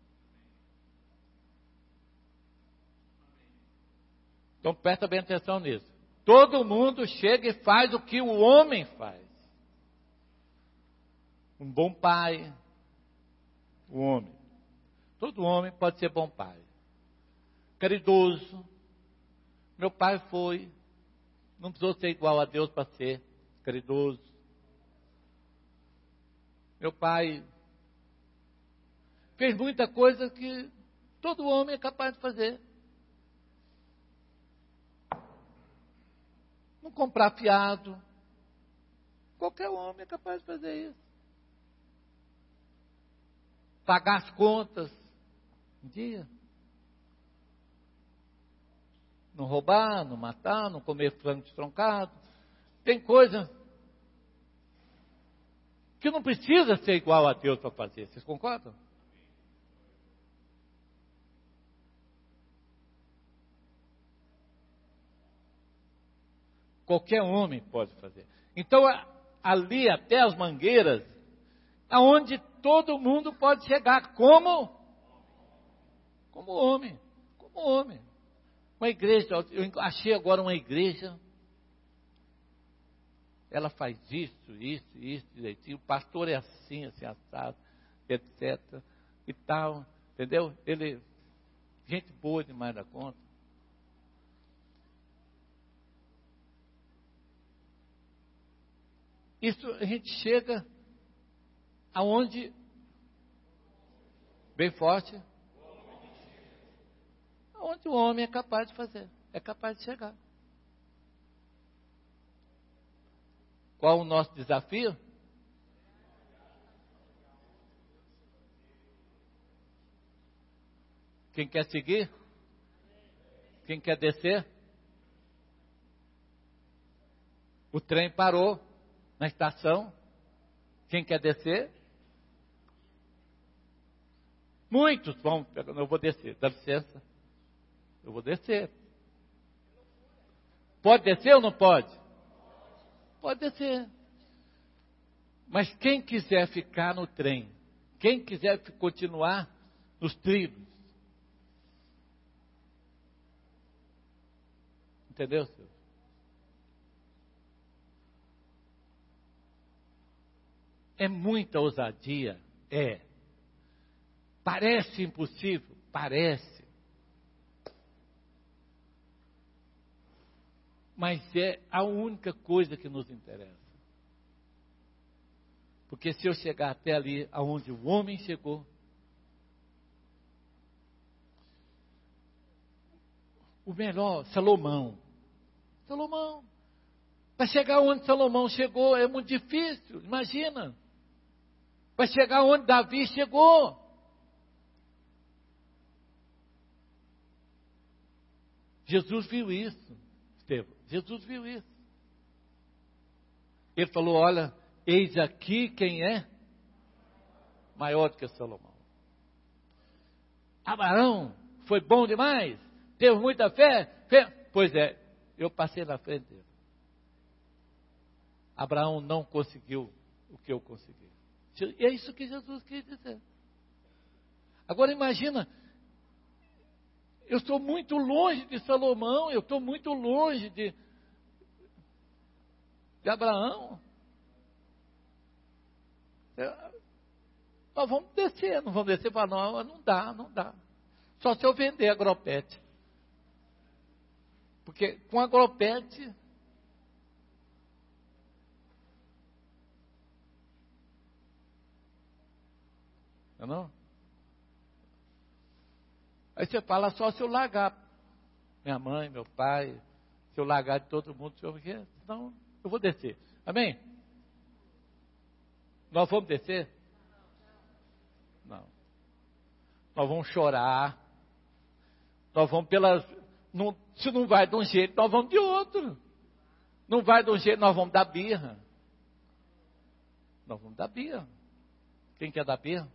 Então presta bem atenção nisso. Todo mundo chega e faz o que o homem faz. Um bom pai, o homem. Todo homem pode ser bom pai. Caridoso. Meu pai foi. Não precisou ser igual a Deus para ser caridoso. Meu pai fez muita coisa que todo homem é capaz de fazer. Não comprar fiado. Qualquer homem é capaz de fazer isso. Pagar as contas um dia. Não roubar, não matar, não comer frango estroncado. Tem coisa que não precisa ser igual a Deus para fazer. Vocês concordam? Qualquer homem pode fazer. Então, ali até as mangueiras, aonde todo mundo pode chegar como? Como homem. Como homem. Uma igreja, eu achei agora uma igreja, ela faz isso, isso, isso, direitinho, o pastor é assim, assim, assado, etcétera, e tal, entendeu? Ele, gente boa demais da conta. Isso a gente chega aonde, bem forte, aonde o homem é capaz de fazer, é capaz de chegar. Qual o nosso desafio? Quem quer seguir? Quem quer descer? O trem parou na estação. Quem quer descer? Muitos vão, eu vou descer, dá licença. Eu vou descer. Pode descer ou não pode? Pode descer. Mas quem quiser ficar no trem, quem quiser continuar nos trilhos, entendeu, senhor? É muita ousadia, é. Parece impossível, parece. Mas é a única coisa que nos interessa. Porque se eu chegar até ali, aonde o homem chegou, o melhor, Salomão. Salomão. Para chegar onde Salomão chegou é muito difícil, imagina. Para chegar onde Davi chegou. Jesus viu isso, Estevão. Jesus viu isso. Ele falou, olha, eis aqui quem é maior do que Salomão. Abraão foi bom demais, teve muita fé. fé. Pois é, eu passei na frente dele. Abraão não conseguiu o que eu consegui. E é isso que Jesus quis dizer. Agora imagina, eu estou muito longe de Salomão, eu estou muito longe de, de Abraão. Nós vamos descer, não vamos descer para não, não dá, não dá. Só se eu vender agropete. Porque com agropete, não, não? Aí você fala, só se eu largar minha mãe, meu pai, se eu largar de todo mundo, se eu... Não, eu vou descer. Amém? Nós vamos descer? Não. Nós vamos chorar. Nós vamos pelas... Não, se não vai de um jeito, nós vamos de outro. Não vai de um jeito, nós vamos dar birra. Nós vamos dar birra. Quem quer dar birra?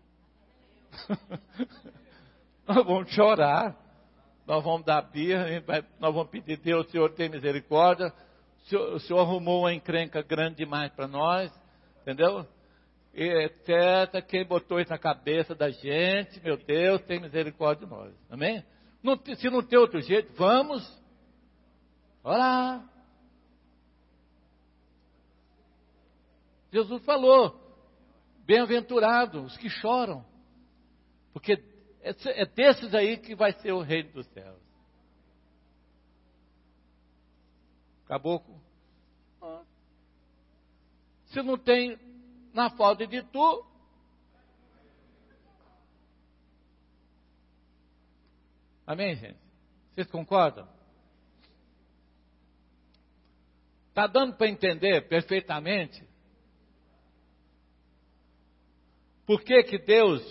Nós vamos chorar. Nós vamos dar birra. Nós vamos pedir, Deus, o Senhor tem misericórdia. O Senhor, o Senhor arrumou uma encrenca grande demais para nós. Entendeu? etcétera. Quem botou isso na cabeça da gente, meu Deus, tem misericórdia de nós. Amém? Não, se não tem outro jeito, vamos orar. Jesus falou, bem-aventurados os que choram, porque é desses aí que vai ser o reino dos céus. Acabou com... Se não tem na falta de tu, amém, gente? Vocês concordam? Está dando para entender perfeitamente por que que Deus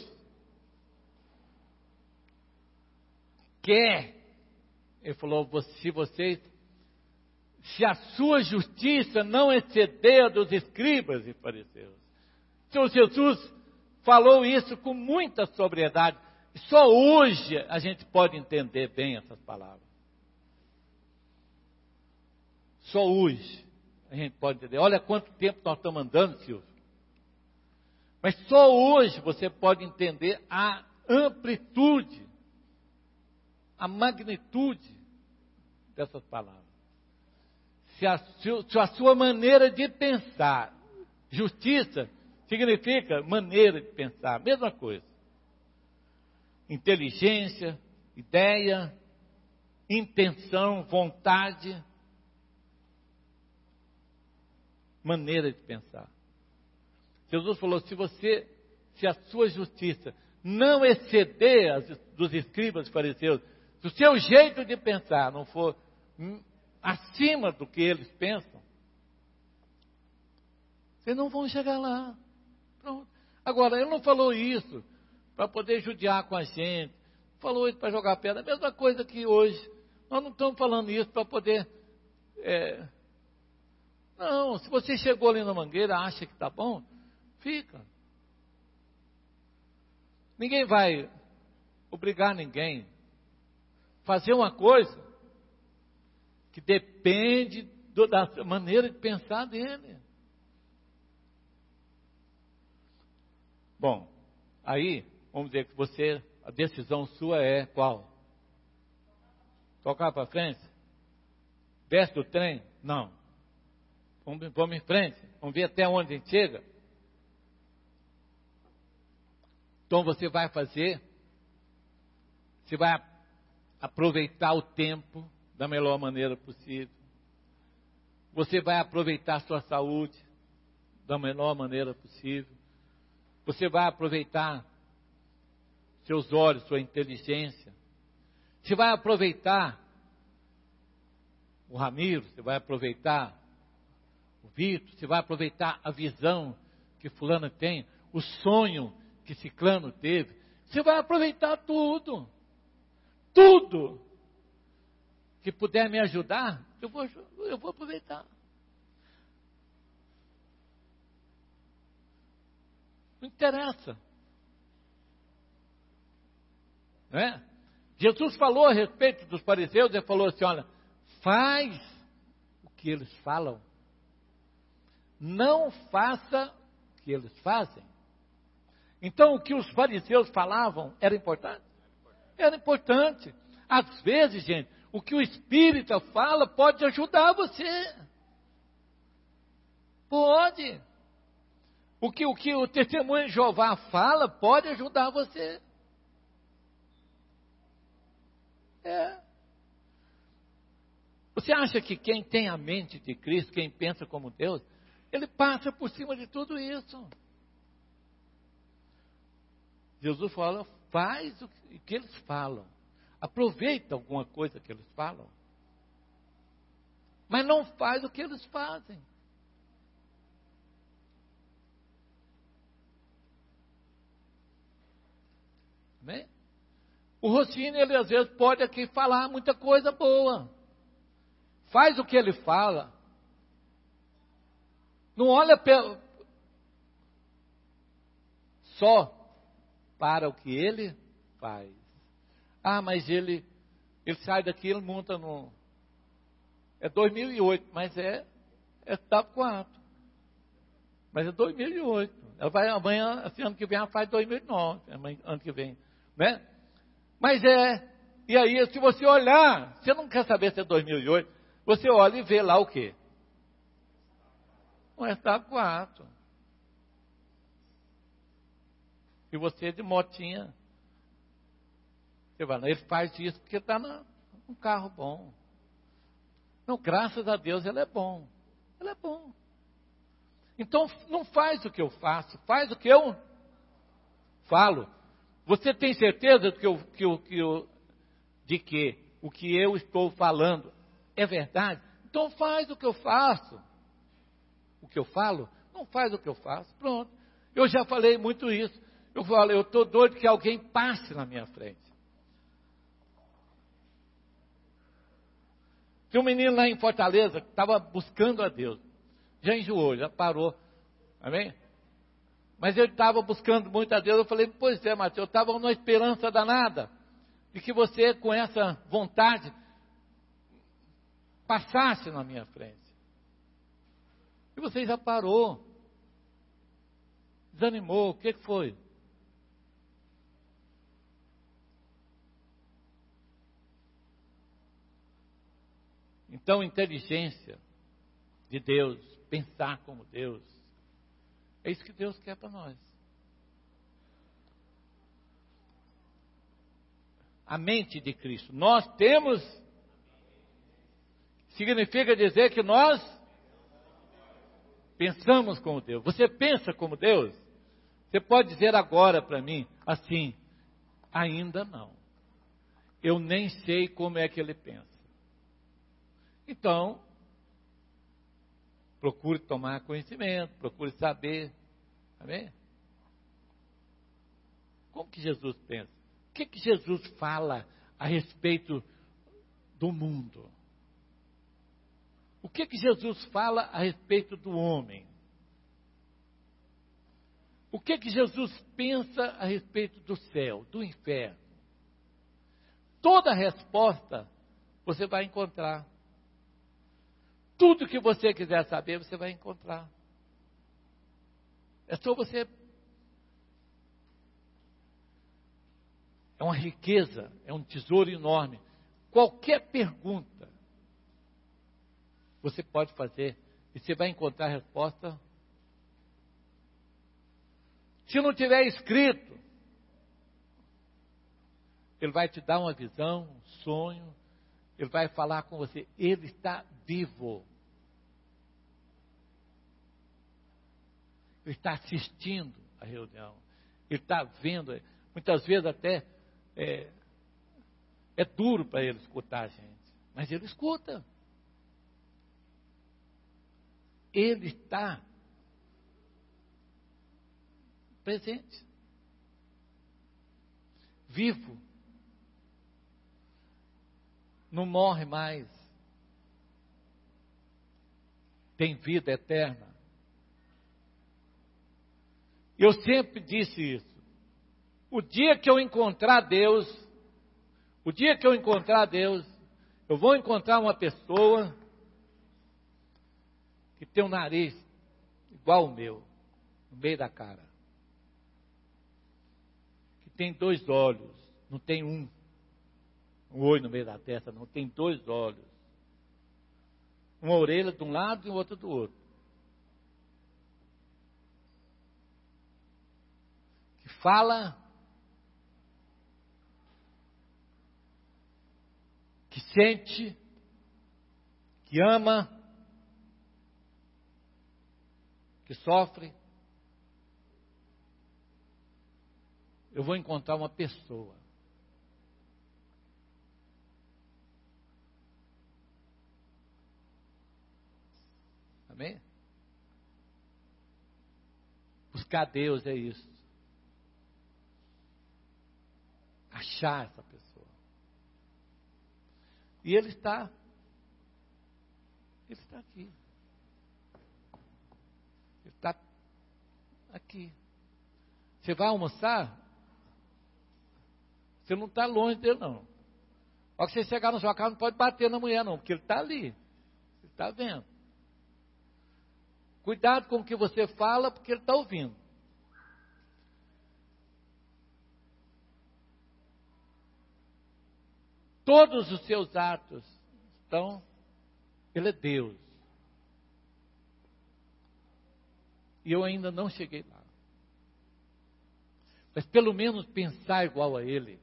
quer? Ele falou, se vocês, se a sua justiça não exceder a dos escribas e fariseus. Então Jesus falou isso com muita sobriedade. Só hoje a gente pode entender bem essas palavras. Só hoje a gente pode entender. Olha quanto tempo nós estamos andando, Silvio. Mas só hoje você pode entender a amplitude, a magnitude dessas palavras. Se a, se a sua maneira de pensar, justiça significa maneira de pensar, mesma coisa. Inteligência, ideia, intenção, vontade, maneira de pensar. Jesus falou, se você, se a sua justiça não exceder as dos escribas e fariseus, se o seu jeito de pensar não for acima do que eles pensam, vocês não vão chegar lá. Pronto. Agora, ele não falou isso para poder judiar com a gente, falou isso para jogar pedra, a mesma coisa que hoje. Nós não estamos falando isso para poder... É... Não, se você chegou ali na mangueira, acha que está bom, fica. Ninguém vai obrigar ninguém a fazer uma coisa que depende do, da maneira de pensar dele. Bom, aí, vamos dizer que você, a decisão sua é qual? Tocar para frente? Desce do trem? Não. Vamos, vamos em frente, vamos ver até onde a gente chega. Então você vai fazer, você vai aproveitar o tempo da melhor maneira possível. Você vai aproveitar a sua saúde da melhor maneira possível. Você vai aproveitar seus olhos, sua inteligência. Você vai aproveitar o Ramiro, você vai aproveitar o Vitor, você vai aproveitar a visão que fulano tem, o sonho que ciclano teve. Você vai aproveitar tudo. Tudo que puder me ajudar, eu vou, eu vou aproveitar. Não interessa. Não é? Jesus falou a respeito dos fariseus, ele falou assim, olha, faz o que eles falam. Não faça o que eles fazem. Então, o que os fariseus falavam era importante? Era importante. Às vezes, gente, o que o Espírito fala pode ajudar você. Pode. O que o, que o testemunho de Jeová fala pode ajudar você. É. Você acha que quem tem a mente de Cristo, quem pensa como Deus, ele passa por cima de tudo isso? Jesus fala, faz o que eles falam. Aproveita alguma coisa que eles falam. Mas não faz o que eles fazem. Né? O Rossini, ele às vezes pode aqui falar muita coisa boa. Faz o que ele fala. Não olha pe- só para o que ele faz. Ah, mas ele, ele sai daqui, ele monta no... É dois mil e oito, mas é, é T A P quatro. Mas é dois mil e oito. Ela vai amanhã, assim, ano que vem, ela faz dois mil e nove, ano que vem, né? Mas é, e aí, se você olhar, você não quer saber se é dois mil e oito, você olha e vê lá o quê? Um estado quatro. E você de motinha, você vai lá, ele faz isso porque está num carro bom. Não, graças a Deus ele é bom. Ele é bom. Então não faz o que eu faço, faz o que eu falo. Você tem certeza de que, eu, que, eu, que eu, de que o que eu estou falando é verdade? Então faz o que eu faço. O que eu falo, não faz o que eu faço. Pronto. Eu já falei muito isso. Eu falo, eu estou doido que alguém passe na minha frente. Tinha um menino lá em Fortaleza que estava buscando a Deus. Já enjoou, já parou. Amém? Mas ele estava buscando muito a Deus. Eu falei, pois é, Mateus, eu estava numa esperança danada de que você, com essa vontade, passasse na minha frente. E você já parou. Desanimou. O que foi? Então, inteligência de Deus, pensar como Deus, é isso que Deus quer para nós. A mente de Cristo. Nós temos, significa dizer que nós pensamos como Deus. Você pensa como Deus? Você pode dizer agora para mim, assim, ainda não. Eu nem sei como é que ele pensa. Então, procure tomar conhecimento, procure saber. Amém? Como que Jesus pensa? O que que Jesus fala a respeito do mundo? O que que Jesus fala a respeito do homem? O que que Jesus pensa a respeito do céu, do inferno? Toda a resposta você vai encontrar. Tudo que você quiser saber, você vai encontrar. É só você. É uma riqueza, é um tesouro enorme. Qualquer pergunta você pode fazer e você vai encontrar a resposta. Se não tiver escrito, ele vai te dar uma visão, um sonho, ele vai falar com você. Ele está vivo. Ele está assistindo a reunião. Ele está vendo. Muitas vezes até é, é duro para ele escutar a gente. Mas ele escuta. Ele está presente. Vivo. Não morre mais. Tem vida eterna. Eu sempre disse isso. O dia que eu encontrar Deus, o dia que eu encontrar Deus, eu vou encontrar uma pessoa que tem um nariz igual o meu, no meio da cara. Que tem dois olhos, não tem um. Um olho no meio da testa, não, tem dois olhos. Uma orelha de um lado e outra do outro. Que fala, que sente, que ama, que sofre. Eu vou encontrar uma pessoa. Amém? Buscar Deus é isso. Achar essa pessoa. E Ele está. Ele está aqui. Ele está aqui. Você vai almoçar? Você não está longe dele, não. Ao que você chegar na sua casa, não pode bater na mulher, não, porque ele está ali. Ele está vendo. Cuidado com o que você fala, porque ele está ouvindo. Todos os seus atos estão... Ele é Deus. E eu ainda não cheguei lá. Mas pelo menos pensar igual a Ele.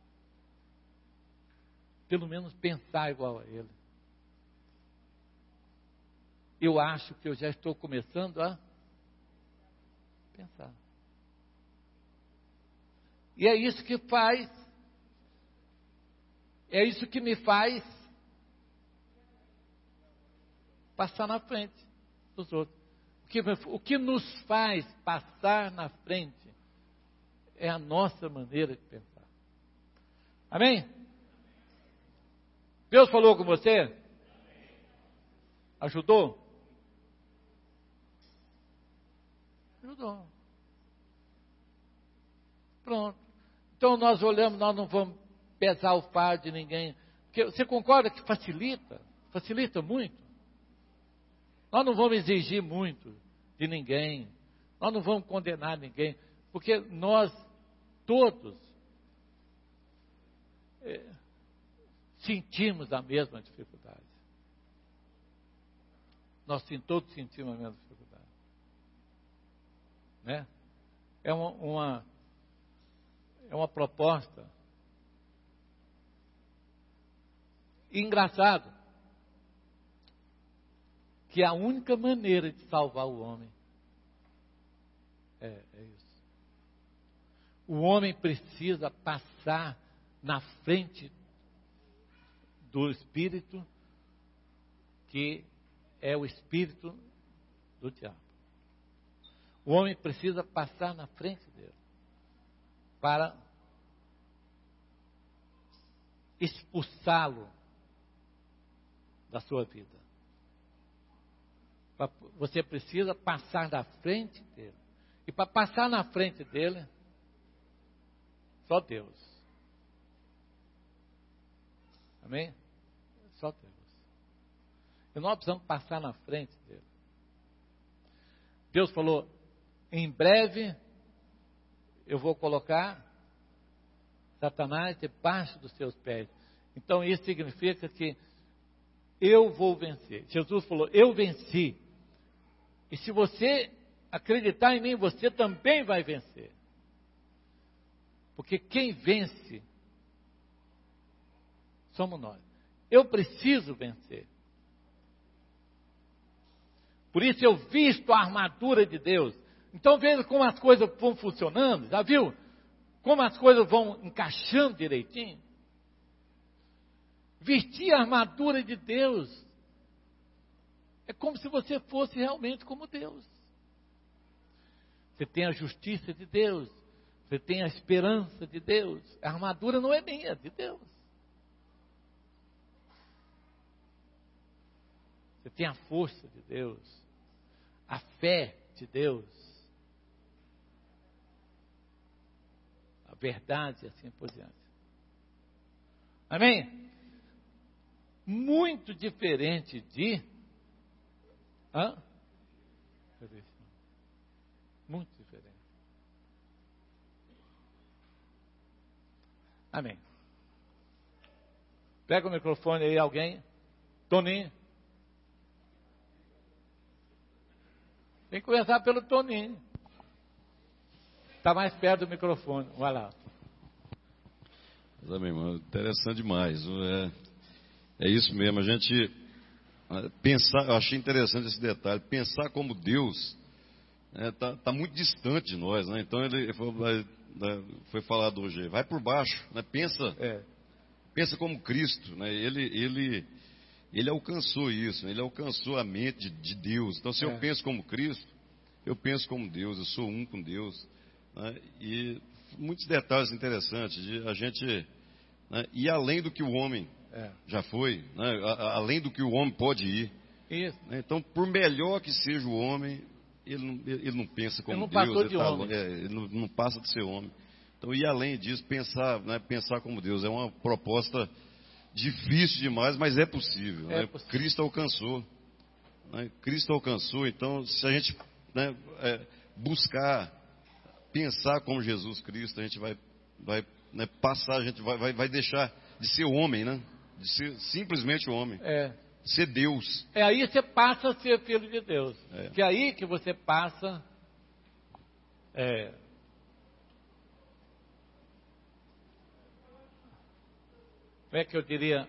Pelo menos pensar igual a Ele. Eu acho que eu já estou começando a pensar. E é isso que faz, é isso que me faz passar na frente dos outros. O que, o que nos faz passar na frente é a nossa maneira de pensar. Amém? Deus falou com você? Ajudou? Ajudou. Pronto. Então nós olhamos, nós não vamos pesar o fardo de ninguém. Porque você concorda que facilita? Facilita muito. Nós não vamos exigir muito de ninguém. Nós não vamos condenar ninguém. Porque nós todos é, sentimos a mesma dificuldade. Nós todos sentimos a mesma dificuldade. Né? É uma, uma, é uma proposta. Engraçado que a única maneira de salvar o homem é, é isso. O homem precisa passar na frente do Espírito, que é o Espírito do diabo. O homem precisa passar na frente dele para expulsá-lo da sua vida. Você precisa passar na frente dele. E para passar na frente dele, só Deus. Amém? Só Deus. E nós precisamos passar na frente dele. Deus falou, em breve eu vou colocar Satanás debaixo dos seus pés. Então isso significa que eu vou vencer. Jesus falou, eu venci. E se você acreditar em mim, você também vai vencer. Porque quem vence somos nós. Eu preciso vencer. Por isso eu visto a armadura de Deus. Então veja como as coisas vão funcionando. Já viu? Como as coisas vão encaixando direitinho. Vestir a armadura de Deus. É como se você fosse realmente como Deus. Você tem a justiça de Deus. Você tem a esperança de Deus. A armadura não é minha, é de Deus. Você tem a força de Deus. A fé de Deus. A verdade e assim por diante. Amém? Muito diferente de... Hã? Muito diferente. Amém. Pega o microfone aí, alguém. Toninho. Tem que começar pelo Toninho. Está mais perto do microfone. Vai lá. Mas, meu irmão, interessante demais. É, é isso mesmo. A gente pensar, eu achei interessante esse detalhe. Pensar como Deus está é, tá, tá muito distante de nós, né? Então ele foi, foi falado hoje. Vai por baixo, né? Pensa, é. pensa como Cristo, né? Ele, ele, ele alcançou isso. Né? Ele alcançou a mente de, de Deus. Então, se é. eu penso como Cristo, eu penso como Deus. Eu sou um com Deus. Né? E muitos detalhes interessantes de a gente, né, ir além do que o homem é. já foi, né, a, a, além do que o homem pode ir. Isso. Né? Então, por melhor que seja o homem, ele não, ele não pensa como ele não Deus, passou ele, de tá, homem. É, ele não, não passa de ser homem. Então, ir além disso, pensar, né, pensar como Deus, é uma proposta difícil demais, mas é possível. É né? possível. Cristo alcançou. né? Cristo alcançou, então se a gente, né, é, buscar, pensar como Jesus Cristo, a gente vai, vai né, passar, a gente vai, vai, vai deixar de ser homem, né? De ser simplesmente homem, É. ser Deus. É aí que você passa a ser filho de Deus. É. Que é aí que você passa... É, como é que eu diria?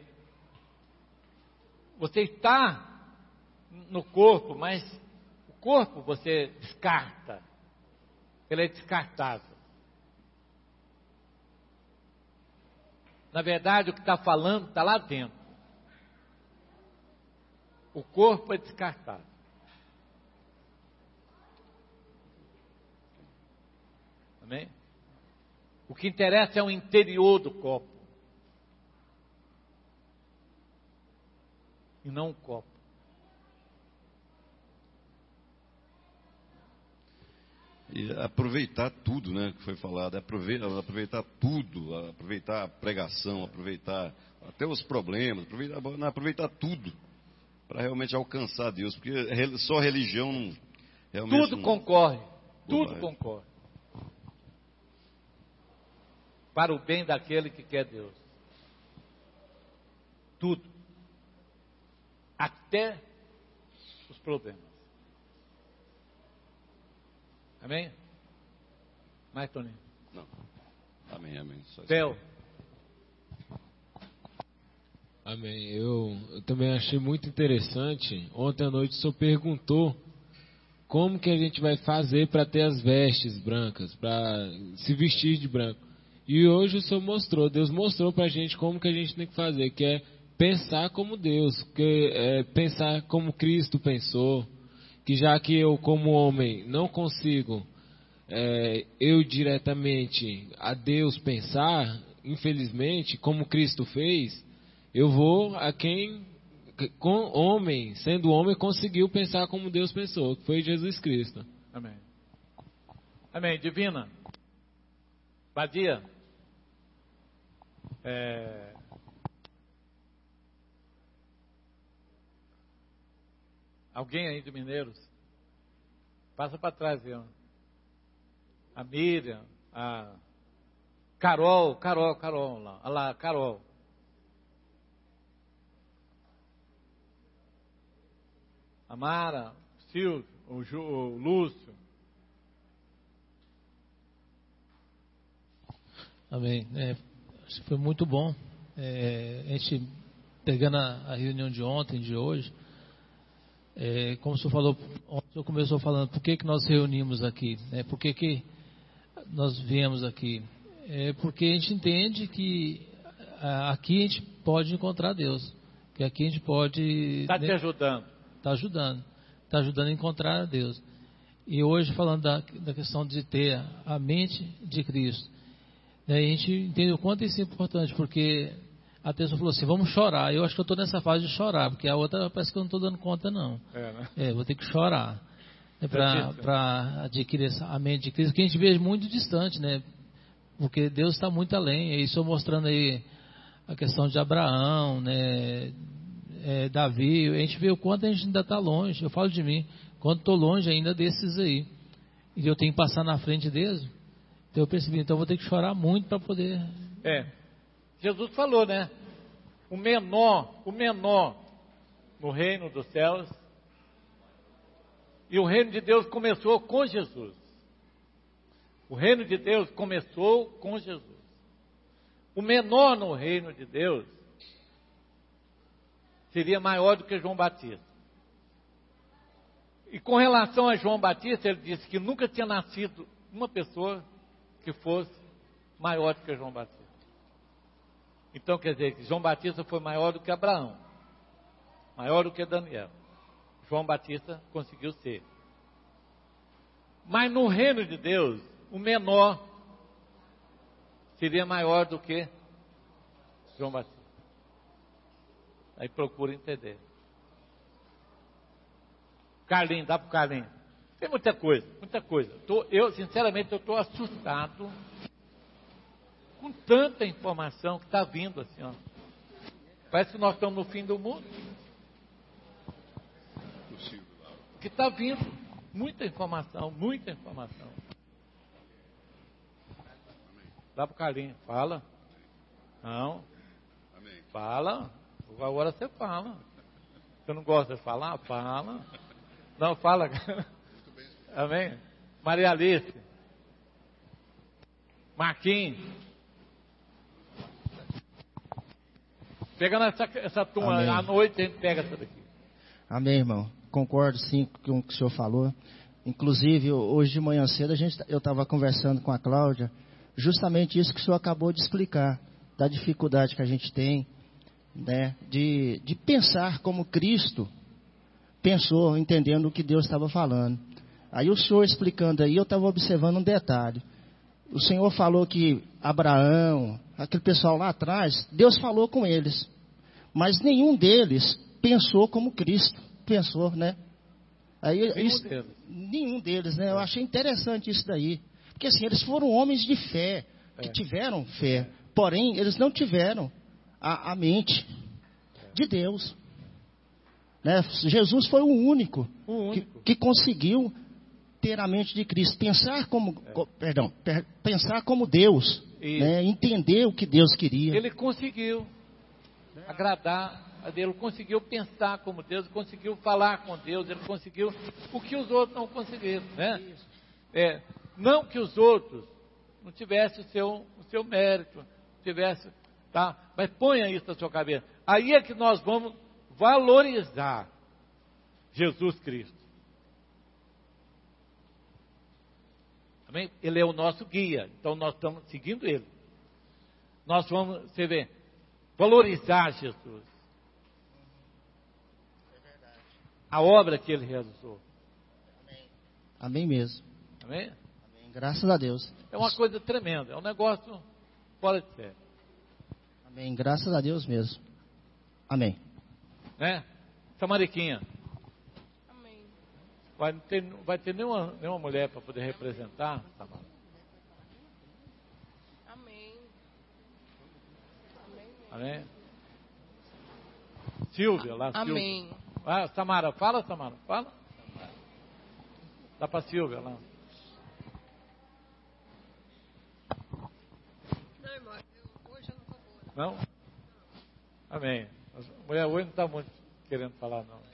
Você está no corpo, mas o corpo você descarta. Ele é descartável. Na verdade, o que está falando está lá dentro. O corpo é descartável. Amém? O que interessa é o interior do copo. E não o copo. E aproveitar tudo, né, que foi falado, aproveitar, aproveitar tudo, aproveitar a pregação, aproveitar até os problemas, aproveitar, não, aproveitar tudo para realmente alcançar Deus, porque só religião não, realmente tudo não, concorre, tudo vai. concorre para o bem daquele que quer Deus. Tudo, até os problemas. Amém? Mais, Toninho? Não. Amém, amém. Só Theo. Amém. Eu, eu também achei muito interessante. Ontem à noite o senhor perguntou como que a gente vai fazer para ter as vestes brancas, para se vestir de branco. E hoje o senhor mostrou, Deus mostrou para a gente como que a gente tem que fazer, que é pensar como Deus, que é pensar como Cristo pensou. Que já que eu, como homem, não consigo, é, eu diretamente a Deus pensar, infelizmente, como Cristo fez, eu vou a quem, com homem, sendo homem, conseguiu pensar como Deus pensou, que foi Jesus Cristo. Amém. Amém. Divina. Badia. É... Alguém aí de Mineiros? Passa para trás, viu? A Miriam, a Carol, Carol, Carol, lá, olha lá, Carol. A Mara, o Silvio, o, Ju, o Lúcio. Amém. É, acho que foi muito bom. É, a gente, pegando a, a reunião de ontem, de hoje, É, como o senhor falou, o senhor começou falando, por que, que nós reunimos aqui? Né? Por que, que nós viemos aqui? É porque a gente entende que a, aqui a gente pode encontrar Deus. Que aqui a gente pode... Está te ajudando. Está ajudando. Está ajudando a encontrar Deus. E hoje, falando da, da questão de ter a mente de Cristo, né? A gente entende o quanto isso é importante, porque... A pessoa falou assim, vamos chorar. Eu acho que eu estou nessa fase de chorar, porque a outra parece que eu não estou dando conta, não. É, né? É, vou ter que chorar. Né, para adquirir essa, a mente de Cristo, que a gente vê muito distante, né? Porque Deus está muito além. E estou mostrando aí a questão de Abraão, né? É, Davi. A gente vê o quanto a gente ainda está longe. Eu falo de mim, quanto estou longe ainda desses aí. E eu tenho que passar na frente deles. Então eu percebi, então eu vou ter que chorar muito para poder... É. Jesus falou, né? O menor, o menor no reino dos céus. E o reino de Deus começou com Jesus. O reino de Deus começou com Jesus. O menor no reino de Deus seria maior do que João Batista. E com relação a João Batista, ele disse que nunca tinha nascido uma pessoa que fosse maior do que João Batista. Então quer dizer que João Batista foi maior do que Abraão, maior do que Daniel. João Batista conseguiu ser. Mas no reino de Deus, o menor seria maior do que João Batista. Aí procura entender. Carlinhos, dá para o Carlinhos. Tem muita coisa, muita coisa. Tô, eu, sinceramente, eu estou assustado com tanta informação que está vindo assim, ó. Parece que nós estamos no fim do mundo. Possível. que está vindo muita informação, muita informação. Dá para o Carlinhos, fala. Não. Amém. Fala. Agora você fala. Você não gosta de falar? Fala. Não, fala. Amém. Maria Alice. Marquinhos. Pegando essa, essa turma, Amém. à noite a gente pega essa daqui. Amém, irmão. Concordo sim com o que o senhor falou. Inclusive, hoje de manhã cedo, a gente, eu estava conversando com a Cláudia, justamente isso que o senhor acabou de explicar, da dificuldade que a gente tem, né, de, de pensar como Cristo pensou, entendendo o que Deus estava falando. Aí o senhor explicando aí, eu estava observando um detalhe. O senhor falou que Abraão, aquele pessoal lá atrás, Deus falou com eles, mas nenhum deles pensou como Cristo pensou, né? Aí, Nenhum isso, deles. Nenhum deles, né? Eu achei interessante isso daí. Porque assim, eles foram homens de fé, que É. tiveram fé, porém, eles não tiveram a, a mente de Deus. Né? Jesus foi o único, O único. Que, que conseguiu ter a mente de Cristo, pensar como, É. co- perdão, per- pensar como Deus, Isso. né? Entender o que Deus queria. Ele conseguiu agradar a Deus, ele conseguiu pensar como Deus, ele conseguiu falar com Deus, ele conseguiu o que os outros não conseguiram, né? É, não que os outros não tivessem o seu, o seu mérito, tivesse, tá? Mas ponha isso na sua cabeça. Aí é que nós vamos valorizar Jesus Cristo. Amém? Ele é o nosso guia, então nós estamos seguindo ele. Nós vamos, você vê, valorizar Jesus. A obra que ele realizou. Amém mesmo. Amém? Amém. Graças a Deus. É uma coisa tremenda, é um negócio fora de série. Amém. Graças a Deus mesmo. Amém. Né? Samariquinha. Amém. Vai ter, vai ter nenhuma, nenhuma mulher para poder representar? Samara? Amém. Amém. Amém? Silvia, lá, Silvia. Amém. Ah, Samara, fala, Samara, fala. Dá para Silvia lá. Não, irmão, eu, hoje eu não vou boa. Não? Amém. A mulher hoje não está muito querendo falar, não.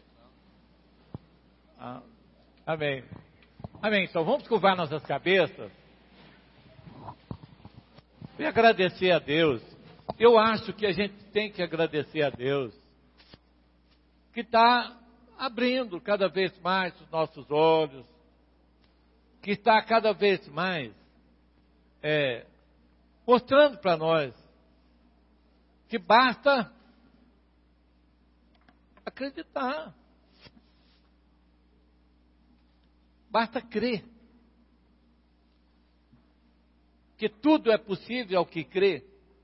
Ah, amém. Amém. Então vamos curvar nossas cabeças e agradecer a Deus. Eu acho que a gente tem que agradecer a Deus, que está abrindo cada vez mais os nossos olhos, que está cada vez mais é, mostrando para nós que basta acreditar, basta crer, que tudo é possível ao que crê.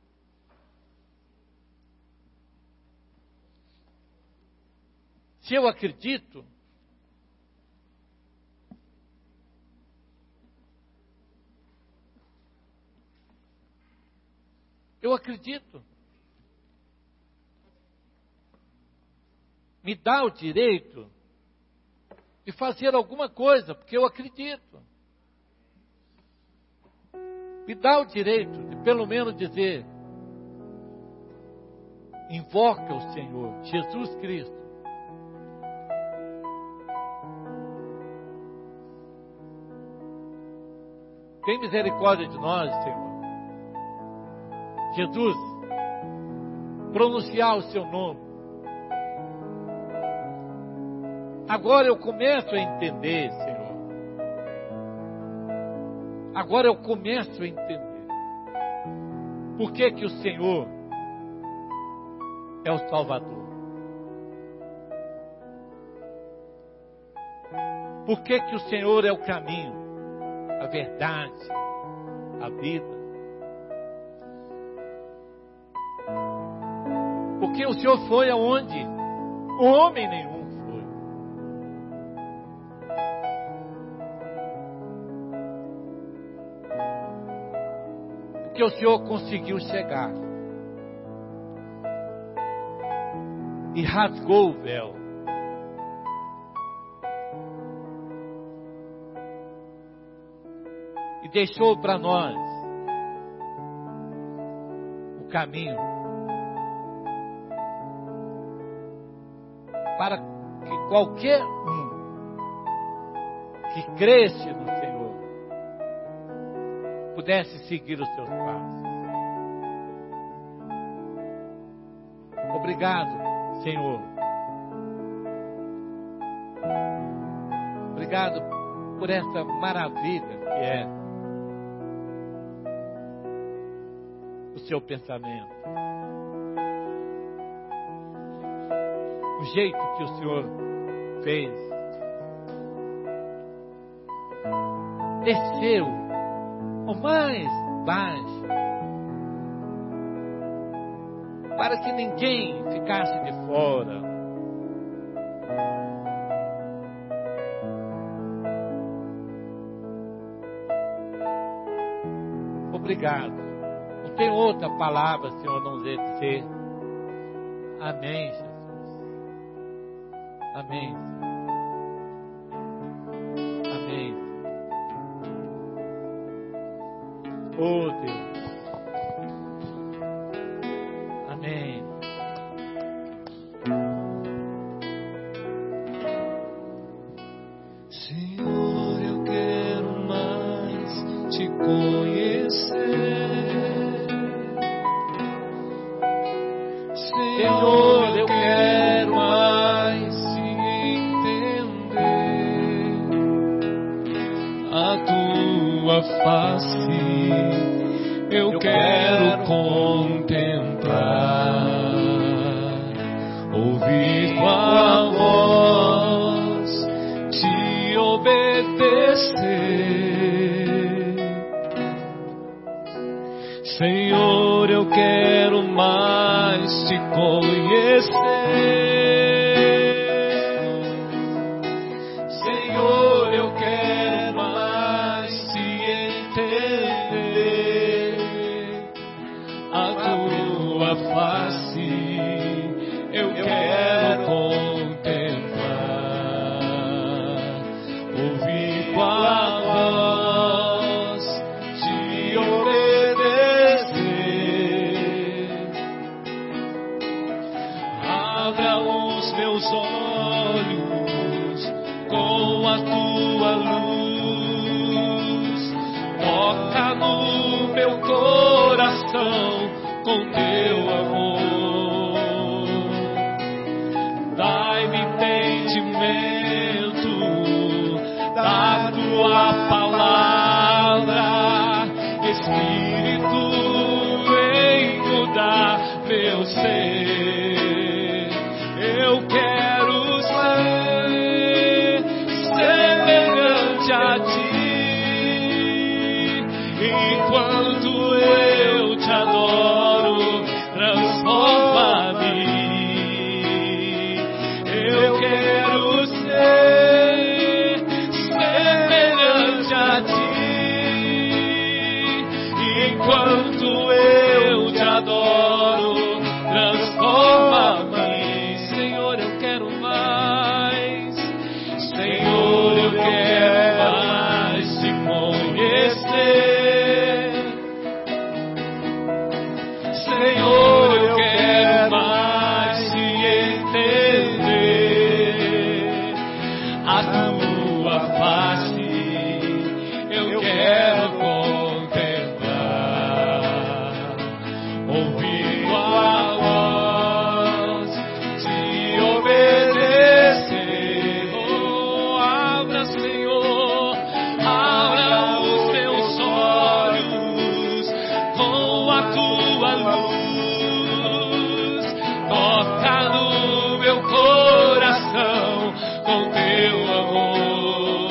Se eu acredito, eu acredito. Me dá o direito de fazer alguma coisa, porque eu acredito. Me dá o direito de pelo menos dizer, invoca o Senhor, Jesus Cristo. Tem misericórdia de nós, Senhor. Jesus, pronunciar o seu nome. Agora eu começo a entender, Senhor. Agora eu começo a entender. Por que que o Senhor é o Salvador? Por que que o Senhor é o caminho, a verdade, a vida? Porque o Senhor foi aonde homem nenhum foi. Porque o Senhor conseguiu chegar e rasgou o véu e deixou para nós o caminho para que qualquer um que cresce no Senhor pudesse seguir os seus passos. Obrigado, Senhor. Obrigado por essa maravilha que é o seu pensamento. O jeito que o Senhor fez. Desceu ao mais baixo, para que ninguém ficasse de fora. Obrigado. Não tem outra palavra, Senhor, não dizer. Amém, Jesus. Amém. Amém. Oh, Deus. Amém. Senhor, eu quero mais te conhecer. Senhor, eu quero mais te entender. A tua face eu quero contemplar, ouvir tua voz, te obedecer. Senhor, eu quero mais te conhecer. Senhor, eu quero mais te entender. A tua face eu quero contemplar, ouvir tua voz, te obedecer. Abra os meus olhos com a tua luz, toca no meu coração com teu amor. Dai-me entendimento da tua palavra, Espírito, vem mudar meu ser. Eu quero ser semelhante a ti, enquanto eu te adoro, transforma-me. Eu quero ser semelhante a ti, enquanto eu te adoro, transforma-me. Senhor, eu quero mais. Senhor, eu quero mais te conhecer. Senhor, eu quero mais te entender. A tua face eu quero contemplar, ouvir tua voz, te obedecer. Oh, abra, Senhor, abra os meus olhos com a tua luz, toca no meu coração com teu amor.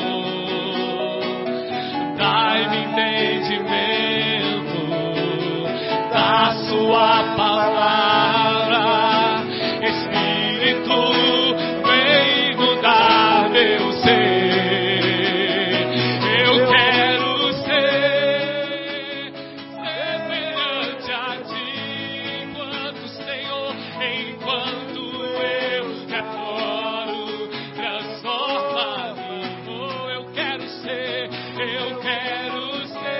Dai-me entendimento da sua palavra, Espírito, vem mudar meu ser. Eu quero ser semelhante a ti, enquanto, Senhor, enquanto eu te adoro, transforma-me. Oh, eu quero ser, eu quero ser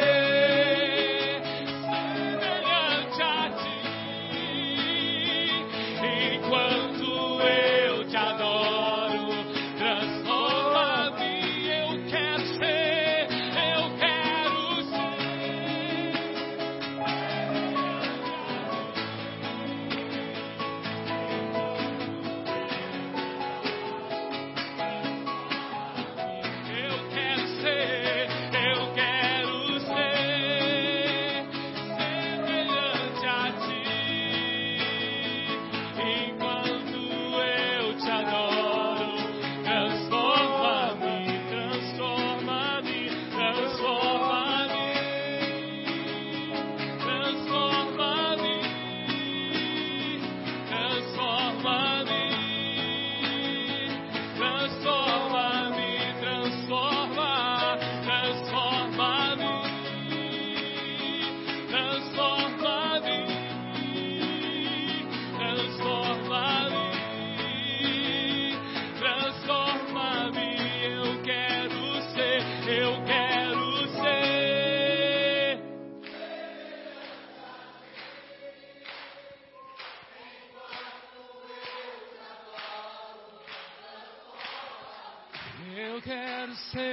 Eu quero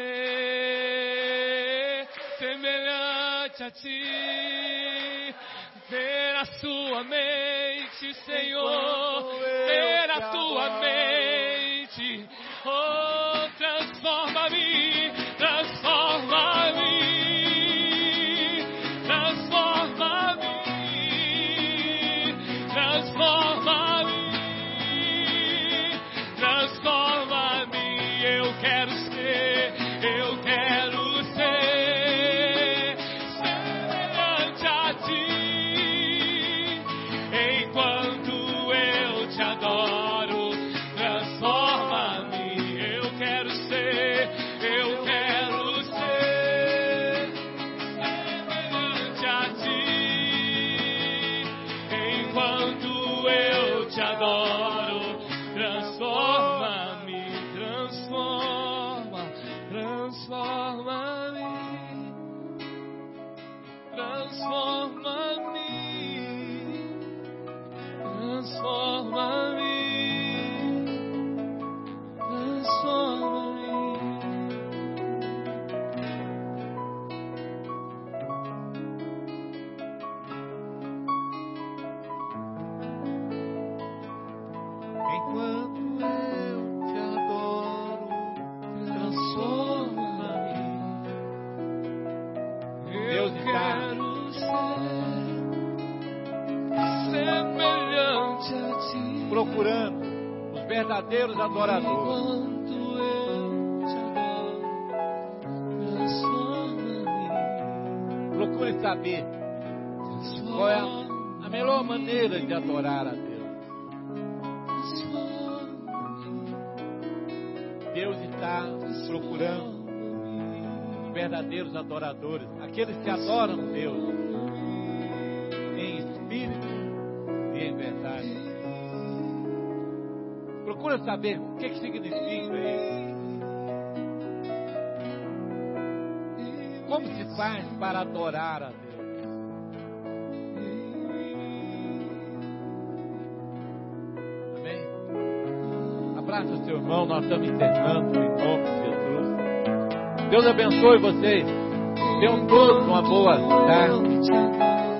ser semelhante a ti, ter a sua mente, Senhor, ter a tua mente. Oh, transforma-me, transforma-me, transforma-me, transforma-me, transforma-me. Eu quero ser, eu quero ser semelhante a ti. Enquanto eu te adoro, transforma-me. Eu quero ser, eu quero ser semelhante a ti. Enquanto eu te adoro, transforma-me, transforma, transforma-me, transforma-me, transforma-me, transforma-me. Enquanto eu te adoro, transforma-me. Deus está Semelhante a ti, procurando os verdadeiros adoradores. enquanto eu te adoro, transforma-me, Procure saber qual é a, a melhor maneira de adorar a Deus. Deus está procurando os verdadeiros adoradores, aqueles que adoram Deus em espírito e em verdade. Procura saber o que, que significa isso. Como se faz para adorar a Deus? Amém? Abraça o seu irmão, nós estamos encerrando em nome de Jesus. Deus abençoe vocês. Tenham todos uma boa tarde.